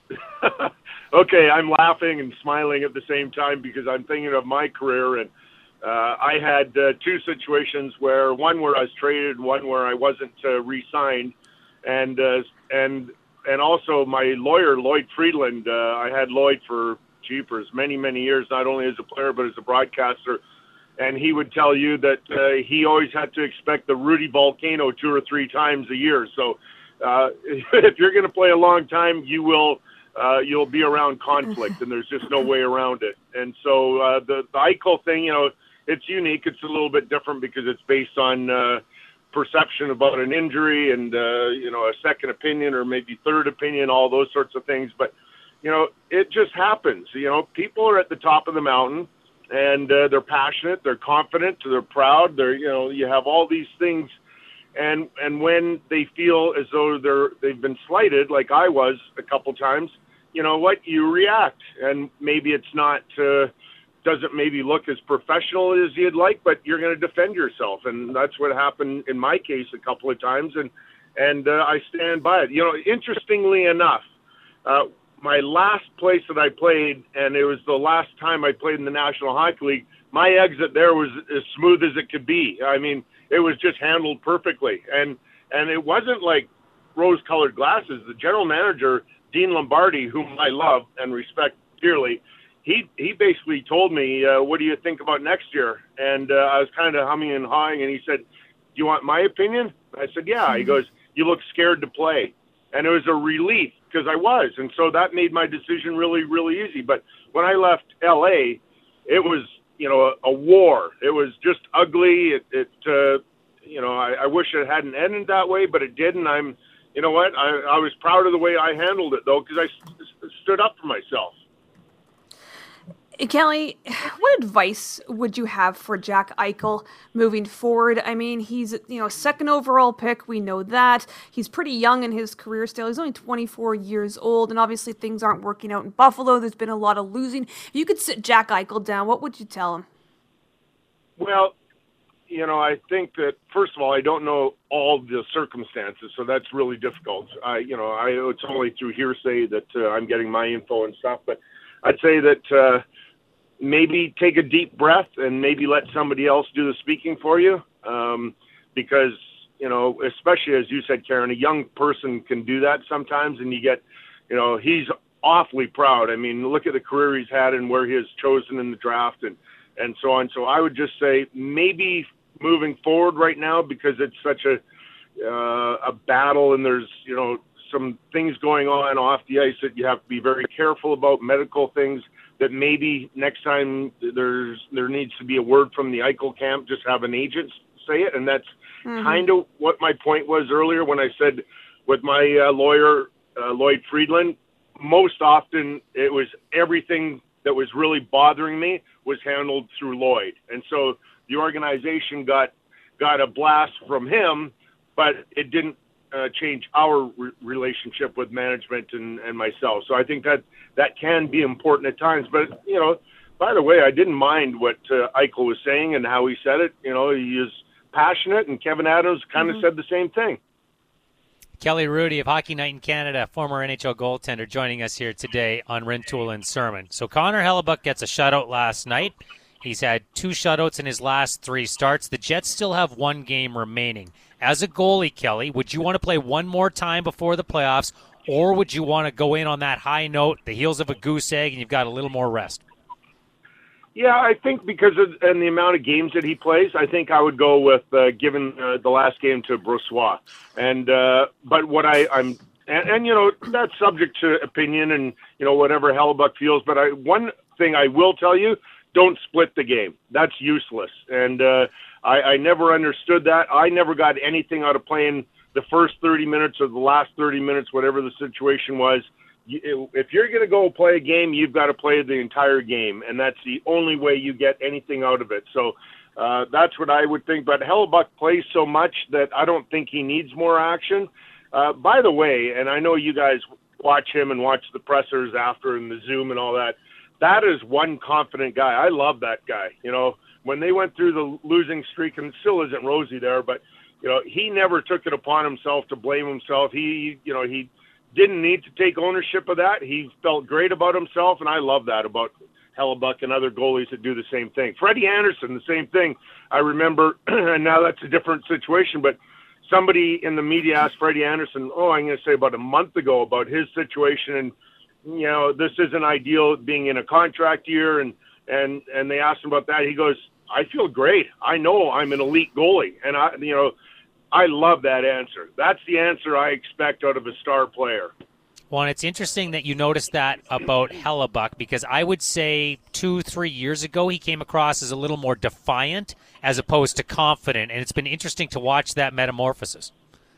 Okay, I'm laughing and smiling at the same time because I'm thinking of my career. And uh, I had uh, two situations where one where I was traded, one where I wasn't uh, re-signed. And, uh, and, and also my lawyer, Lloyd Friedland, uh, I had Lloyd for, jeepers, many, many years, not only as a player but as a broadcaster. And he would tell you that uh, he always had to expect the Rudy volcano two or three times a year. So uh, if you're going to play a long time, you will uh, you'll be around conflict, and there's just no way around it. And so uh, the, the Eichel thing, you know, it's unique. It's a little bit different because it's based on uh, perception about an injury and, uh, you know, a second opinion or maybe third opinion, all those sorts of things. But, you know, it just happens. You know, people are at the top of the mountain. And uh, they're passionate, they're confident, they're proud. They're, you know, you have all these things, and and when they feel as though they're they've been slighted, like I was a couple times, you know what, you react, and maybe it's not uh, doesn't maybe look as professional as you'd like, but you're going to defend yourself, and that's what happened in my case a couple of times, and and uh, I stand by it. You know, interestingly enough. Uh, My last place that I played, and it was the last time I played in the National Hockey League, my exit there was as smooth as it could be. I mean, it was just handled perfectly. And and it wasn't like rose-colored glasses. The general manager, Dean Lombardi, whom I love and respect dearly, he he basically told me, uh, what do you think about next year? And uh, I was kind of humming and hawing, and he said, do you want my opinion? I said, yeah. He goes, you look scared to play. And it was a relief because I was. And so that made my decision really, really easy. But when I left L A, it was, you know, a, a war. It was just ugly. It, it uh, you know, I, I wish it hadn't ended that way, but it didn't. I'm, you know what? I, I was proud of the way I handled it, though, because I st- stood up for myself. Kelly, what advice would you have for Jack Eichel moving forward? I mean, he's, you know, second overall pick. We know that. He's pretty young in his career still. He's only twenty-four years old, and obviously things aren't working out in Buffalo. There's been a lot of losing. If you could sit Jack Eichel down, what would you tell him? Well, you know, I think that, first of all, I don't know all the circumstances, so that's really difficult. I, you know, I it's only through hearsay that uh, I'm getting my info and stuff, but I'd say that uh, maybe take a deep breath and maybe let somebody else do the speaking for you, um, because, you know, especially as you said, Karen, a young person can do that sometimes, and you get, you know, he's awfully proud. I mean, look at the career he's had and where he is chosen in the draft and, and so on. So I would just say maybe moving forward right now, because it's such a uh, a battle and there's, you know, some things going on off the ice that you have to be very careful about, medical things, that maybe next time there's there needs to be a word from the Eichel camp, just have an agent say it. And that's mm-hmm. kind of what my point was earlier when I said with my uh, lawyer, uh, Lloyd Friedland, most often it was everything that was really bothering me was handled through Lloyd. And so the organization got got a blast from him, but it didn't uh, change our re- relationship with management and, and myself. So I think that that can be important at times. But, you know, by the way, I didn't mind what uh, Eichel was saying and how he said it. You know, he is passionate, and Kevin Adams kind of mm-hmm. said the same thing. Kelly Hrudey of Hockey Night in Canada, former N H L goaltender, joining us here today on Rintoul and Sermon. So Connor Hellebuyck gets a shutout last night. He's had two shutouts in his last three starts. The Jets still have one game remaining. As a goalie, Kelly, would you want to play one more time before the playoffs, or would you want to go in on that high note, the heels of a goose egg, and you've got a little more rest? Yeah, I think because of and the amount of games that he plays, I think I would go with uh, giving uh, the last game to Brossoit. And uh, but what I, I'm and, and you know that's subject to opinion and you know whatever Hellebuyck feels. But I one thing I will tell you: don't split the game. That's useless. And uh, I, I never understood that. I never got anything out of playing the first thirty minutes or the last thirty minutes, whatever the situation was. If you're going to go play a game, you've got to play the entire game, and that's the only way you get anything out of it. So uh, that's what I would think. But Hellebuyck plays so much that I don't think he needs more action. Uh, by the way, and I know you guys watch him and watch the pressers after and the Zoom and all that, that is one confident guy. I love that guy. You know, when they went through the losing streak, and it still isn't rosy there, but, you know, he never took it upon himself to blame himself. He, you know, he didn't need to take ownership of that. He felt great about himself, and I love that about Hellebuyck and other goalies that do the same thing. Freddie Anderson, the same thing. I remember, and now that's a different situation, but somebody in the media asked Freddie Anderson, oh, I'm going to say about a month ago, about his situation, and, you know, this isn't ideal being in a contract year, and, and, and they asked him about that. He goes, I feel great. I know I'm an elite goalie, and, I, you know, I love that answer. That's the answer I expect out of a star player. Well, and it's interesting that you noticed that about Hellebuyck, because I would say two, three years ago he came across as a little more defiant as opposed to confident, and it's been interesting to watch that metamorphosis.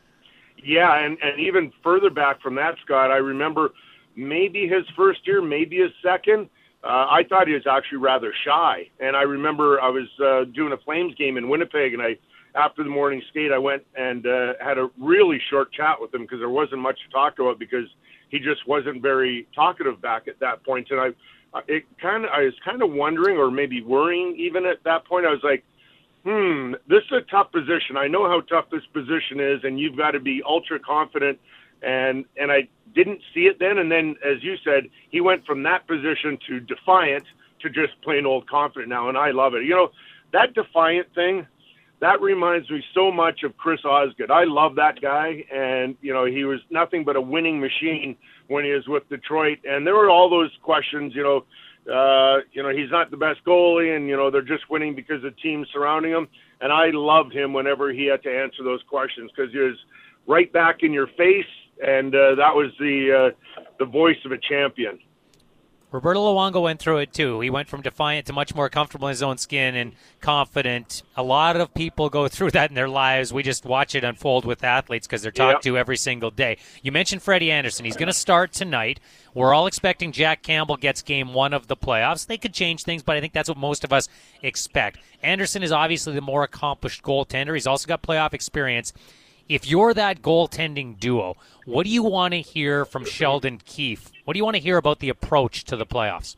Yeah, and, and even further back from that, Scott, I remember maybe his first year, maybe his second, uh, I thought he was actually rather shy. And I remember I was uh, doing a Flames game in Winnipeg, and I after the morning skate, I went and uh, had a really short chat with him because there wasn't much to talk about because he just wasn't very talkative back at that point. And I, it kind of, I was kind of wondering, or maybe worrying, even at that point. I was like, "Hmm, this is a tough position. I know how tough this position is, and you've got to be ultra confident." And and I didn't see it then. And then, as you said, he went from that position to defiant to just plain old confident now, and I love it. You know, that defiant thing. that reminds me so much of Chris Osgood. I love that guy, and, you know, he was nothing but a winning machine when he was with Detroit. And there were all those questions, you know, uh, you know, he's not the best goalie, and, you know, they're just winning because the team surrounding him. And I loved him whenever he had to answer those questions because he was right back in your face, and uh, that was the uh, the voice of a champion. Roberto Luongo went through it too. He went from defiant to much more comfortable in his own skin and confident. A lot of people go through that in their lives. We just watch it unfold with athletes because they're talked yep. to every single day. You mentioned Freddie Andersen. He's going to start tonight. We're all expecting Jack Campbell gets game one of the playoffs. They could change things, but I think that's what most of us expect. Andersen is obviously the more accomplished goaltender. He's also got playoff experience. If you're that goaltending duo, what do you want to hear from Sheldon Keefe? What do you want to hear about the approach to the playoffs?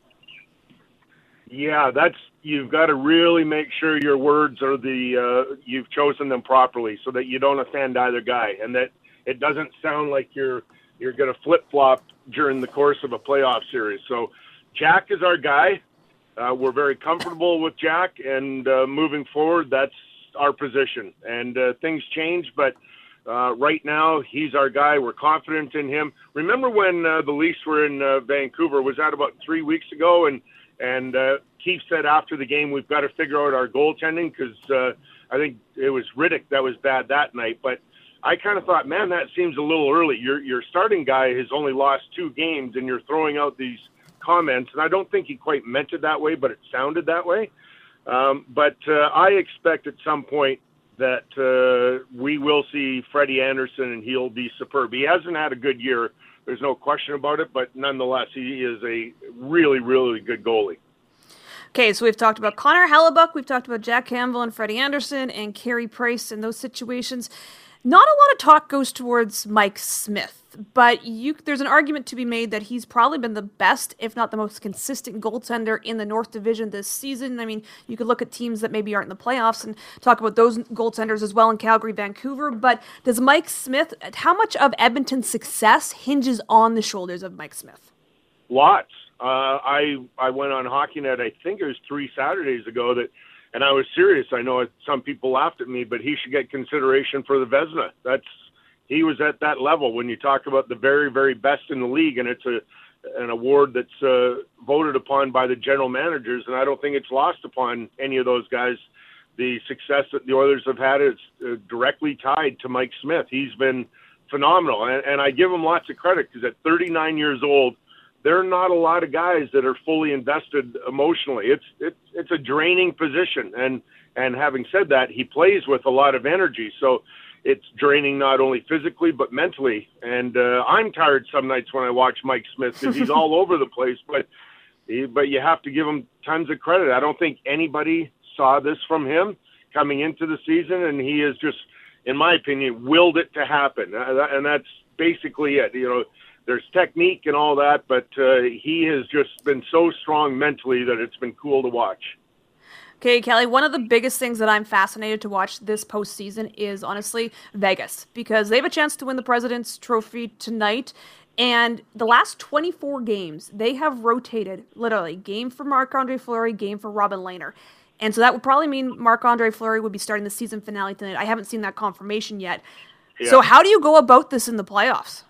Yeah, that's you've got to really make sure your words are the uh, you've chosen them properly, so that you don't offend either guy, and that it doesn't sound like you're you're going to flip flop during the course of a playoff series. So, Jack is our guy. Uh, we're very comfortable with Jack, and uh, moving forward, that's our position. And uh, things change, but. Uh, right now, he's our guy. We're confident in him. Remember when uh, the Leafs were in uh, Vancouver? Was that about three weeks ago? And and uh, Keefe said after the game, we've got to figure out our goaltending because uh, I think it was Riddick that was bad that night. But I kind of thought, man, that seems a little early. Your your starting guy has only lost two games, and you're throwing out these comments. And I don't think he quite meant it that way, but it sounded that way. Um, but uh, I expect at some point that uh, we will see Freddie Andersen, and he'll be superb. He hasn't had a good year. There's no question about it, but nonetheless, he is a really, really good goalie. Okay, so we've talked about Connor Hellebuck, we've talked about Jack Campbell and Freddie Andersen and Carey Price in those situations. Not a lot of talk goes towards Mike Smith, but you, there's an argument to be made that he's probably been the best, if not the most consistent goaltender in the North Division this season. I mean, you could look at teams that maybe aren't in the playoffs and talk about those goaltenders as well in Calgary, Vancouver, but does Mike Smith, how much of Edmonton's success hinges on the shoulders of Mike Smith? Lots. Uh, I I went on HockeyNet, I think it was three Saturdays ago, that and I was serious. I know some people laughed at me, but he should get consideration for the Vezina. That's he was at that level when you talk about the very, very best in the league, and it's a an award that's uh, voted upon by the general managers, and I don't think it's lost upon any of those guys. The success that the Oilers have had is uh, directly tied to Mike Smith. He's been phenomenal, and, and I give him lots of credit because at thirty-nine years old, there are not a lot of guys that are fully invested emotionally. It's it's it's a draining position, and and having said that, he plays with a lot of energy, so it's draining not only physically but mentally. And uh, I'm tired some nights when I watch Mike Smith because he's all over the place. But he, but you have to give him tons of credit. I don't think anybody saw this from him coming into the season, and he has just, in my opinion, willed it to happen. Uh, and that's basically it. You know. There's technique and all that, but uh, he has just been so strong mentally that it's been cool to watch. Okay, Kelly, one of the biggest things that I'm fascinated to watch this postseason is, honestly, Vegas, because they have a chance to win the President's Trophy tonight. And the last twenty-four games, they have rotated, literally, game for Marc-Andre Fleury, game for Robin Lehner. And so that would probably mean Marc-Andre Fleury would be starting the season finale tonight. I haven't seen that confirmation yet. Yeah. So how do you go about this in the playoffs?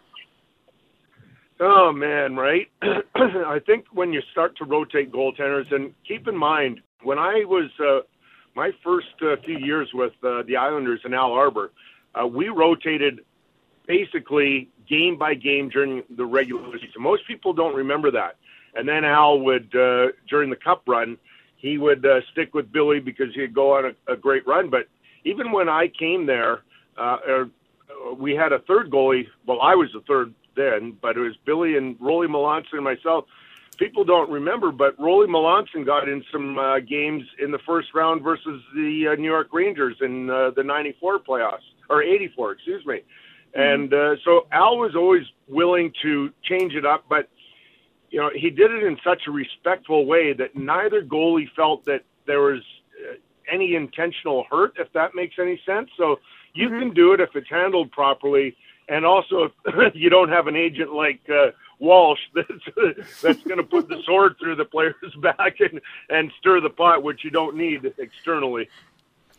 Oh, man, right? I think when you start to rotate goaltenders, and keep in mind, when I was uh, my first uh, few years with uh, the Islanders and Al Arbor, uh, we rotated basically game by game during the regular season. Most people don't remember that. And then Al would, uh, during the Cup run, he would uh, stick with Billy because he'd go on a, a great run. But even when I came there, uh, uh, we had a third goalie. Well, I was the third then, but it was Billy and Rolly Melanson and myself. People don't remember, but Rolly Melanson got in some uh, games in the first round versus the uh, New York Rangers in uh, the ninety-four playoffs, or eighty-four, excuse me. Mm-hmm. And uh, so Al was always willing to change it up, but you know, he did it in such a respectful way that neither goalie felt that there was uh, any intentional hurt, if that makes any sense. So you mm-hmm. can do it if it's handled properly. And also, if you don't have an agent like uh, Walsh that's, that's going to put the sword through the player's back and, and stir the pot, which you don't need externally.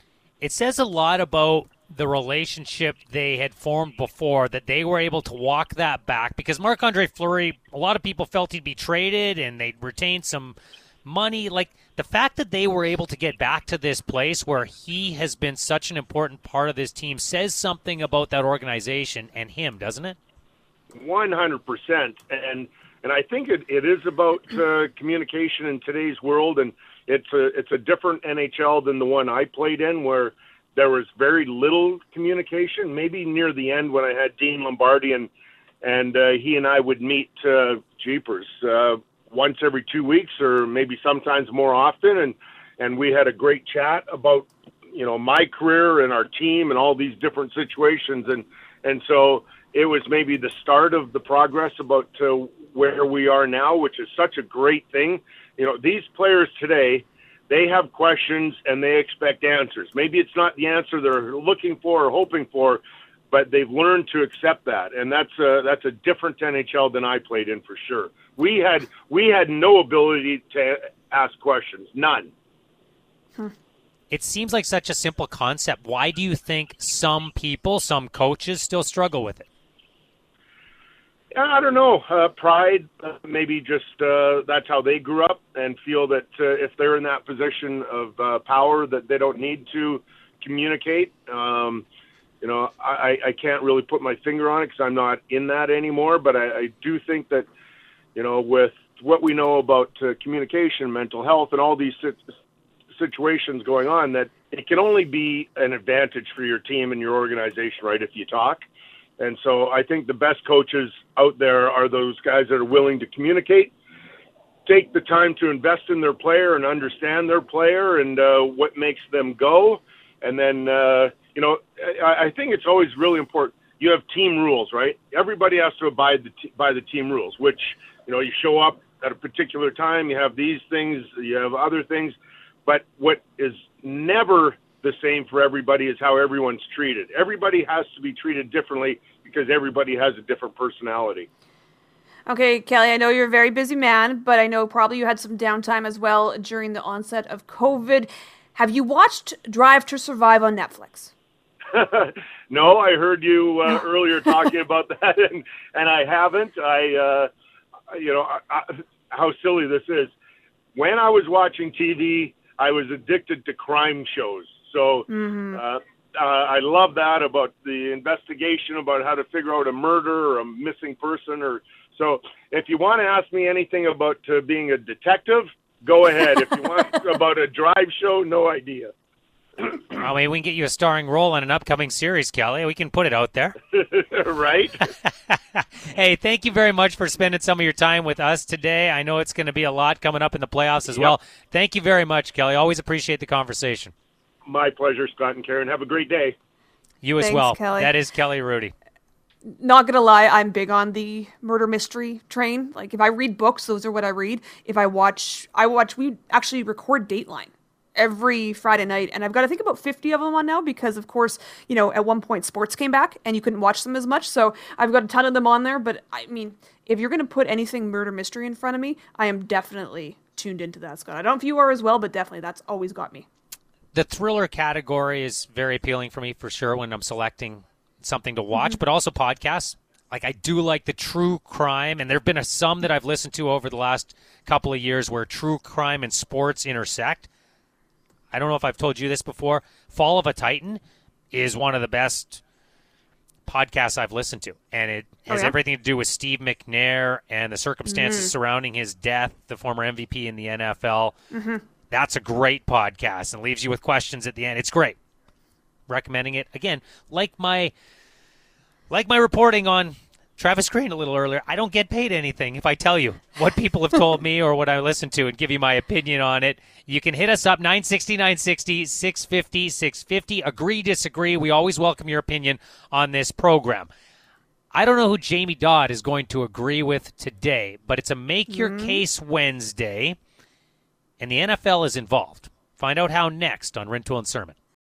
It says a lot about the relationship they had formed before, that they were able to walk that back, because Marc-Andre Fleury, a lot of people felt he'd be traded and they'd retain some money. Like, the fact that they were able to get back to this place where he has been such an important part of this team says something about that organization and him, doesn't it? one hundred percent. And and I think it, it is about uh, communication in today's world, and it's a, it's a different N H L than the one I played in, where there was very little communication. Maybe near the end when I had Dean Lombardi, and and uh, he and I would meet, uh, jeepers, uh, once every two weeks or maybe sometimes more often, and and we had a great chat about, you know, my career and our team and all these different situations, and and so it was maybe the start of the progress about uh, where we are now, which is such a great thing. You know, these players today, they have questions and they expect answers. Maybe it's not the answer they're looking for or hoping for, but they've learned to accept that, and that's a, that's a different N H L than I played in for sure. We had we had no ability to ask questions, none. Hmm. It seems like such a simple concept. Why do you think some people, some coaches, still struggle with it? I don't know. Uh, pride, uh, maybe just uh, that's how they grew up, and feel that uh, if they're in that position of uh, power, that they don't need to communicate. Um, you know, I, I can't really put my finger on it because I'm not in that anymore, but I, I do think that, you know, with what we know about uh, communication, mental health, and all these sit- situations going on, that it can only be an advantage for your team and your organization, right, if you talk. And so I think the best coaches out there are those guys that are willing to communicate, take the time to invest in their player and understand their player and uh, what makes them go. And then, uh, you know, I, I think it's always really important. You have team rules, right? Everybody has to abide the t- by the team rules, which, you know, you show up at a particular time, you have these things, you have other things. But what is never the same for everybody is how everyone's treated. Everybody has to be treated differently because everybody has a different personality. Okay, Kelly, I know you're a very busy man, but I know probably you had some downtime as well during the onset of COVID. Have you watched Drive to Survive on Netflix? No, I heard you uh, earlier talking about that, and, and I haven't. I, uh, you know, I, I, how silly this is. When I was watching T V, I was addicted to crime shows. So mm-hmm. uh, uh, I love that about the investigation, about how to figure out a murder or a missing person. Or so if you want to ask me anything about uh, being a detective, go ahead. If you want about a drive show, no idea. I mean, we can get you a starring role in an upcoming series, Kelly. We can put it out there. Right? Hey, thank you very much for spending some of your time with us today. I know it's going to be a lot coming up in the playoffs as yep. well. Thank you very much, Kelly. Always appreciate the conversation. My pleasure, Scott and Karen. Have a great day. You as Thanks, well. Kelly. That is Kelly Hrudey. Not gonna lie, I'm big on the murder mystery train. Like, if I read books, those are what I read. If I watch, I watch, we actually record Dateline every Friday night, and I've got, I think, about fifty of them on now because, of course, you know, at one point sports came back and you couldn't watch them as much, so I've got a ton of them on there. But I mean, if you're gonna put anything murder mystery in front of me, I am definitely tuned into that, Scott. I don't know if you are as well, but definitely that's always got me. The thriller category is very appealing for me for sure when I'm selecting something to watch, mm-hmm. but also podcasts. Like, I do like the true crime, and there have been a, some that I've listened to over the last couple of years where true crime and sports intersect. I don't know if I've told you this before. Fall of a Titan is one of the best podcasts I've listened to, and it has oh, yeah? everything to do with Steve McNair and the circumstances mm-hmm. surrounding his death, the former M V P in the N F L. Mm-hmm. That's a great podcast and leaves you with questions at the end. It's great. Recommending it. Again, like my like my reporting on Travis Green a little earlier, I don't get paid anything if I tell you what people have told me or what I listen to and give you my opinion on it. You can hit us up, nine sixty, nine sixty, six fifty, six fifty. Agree, disagree. We always welcome your opinion on this program. I don't know who Jamie Dodd is going to agree with today, but it's a Make Your mm-hmm. Case Wednesday, and the N F L is involved. Find out how next on Rintoul and Sermon.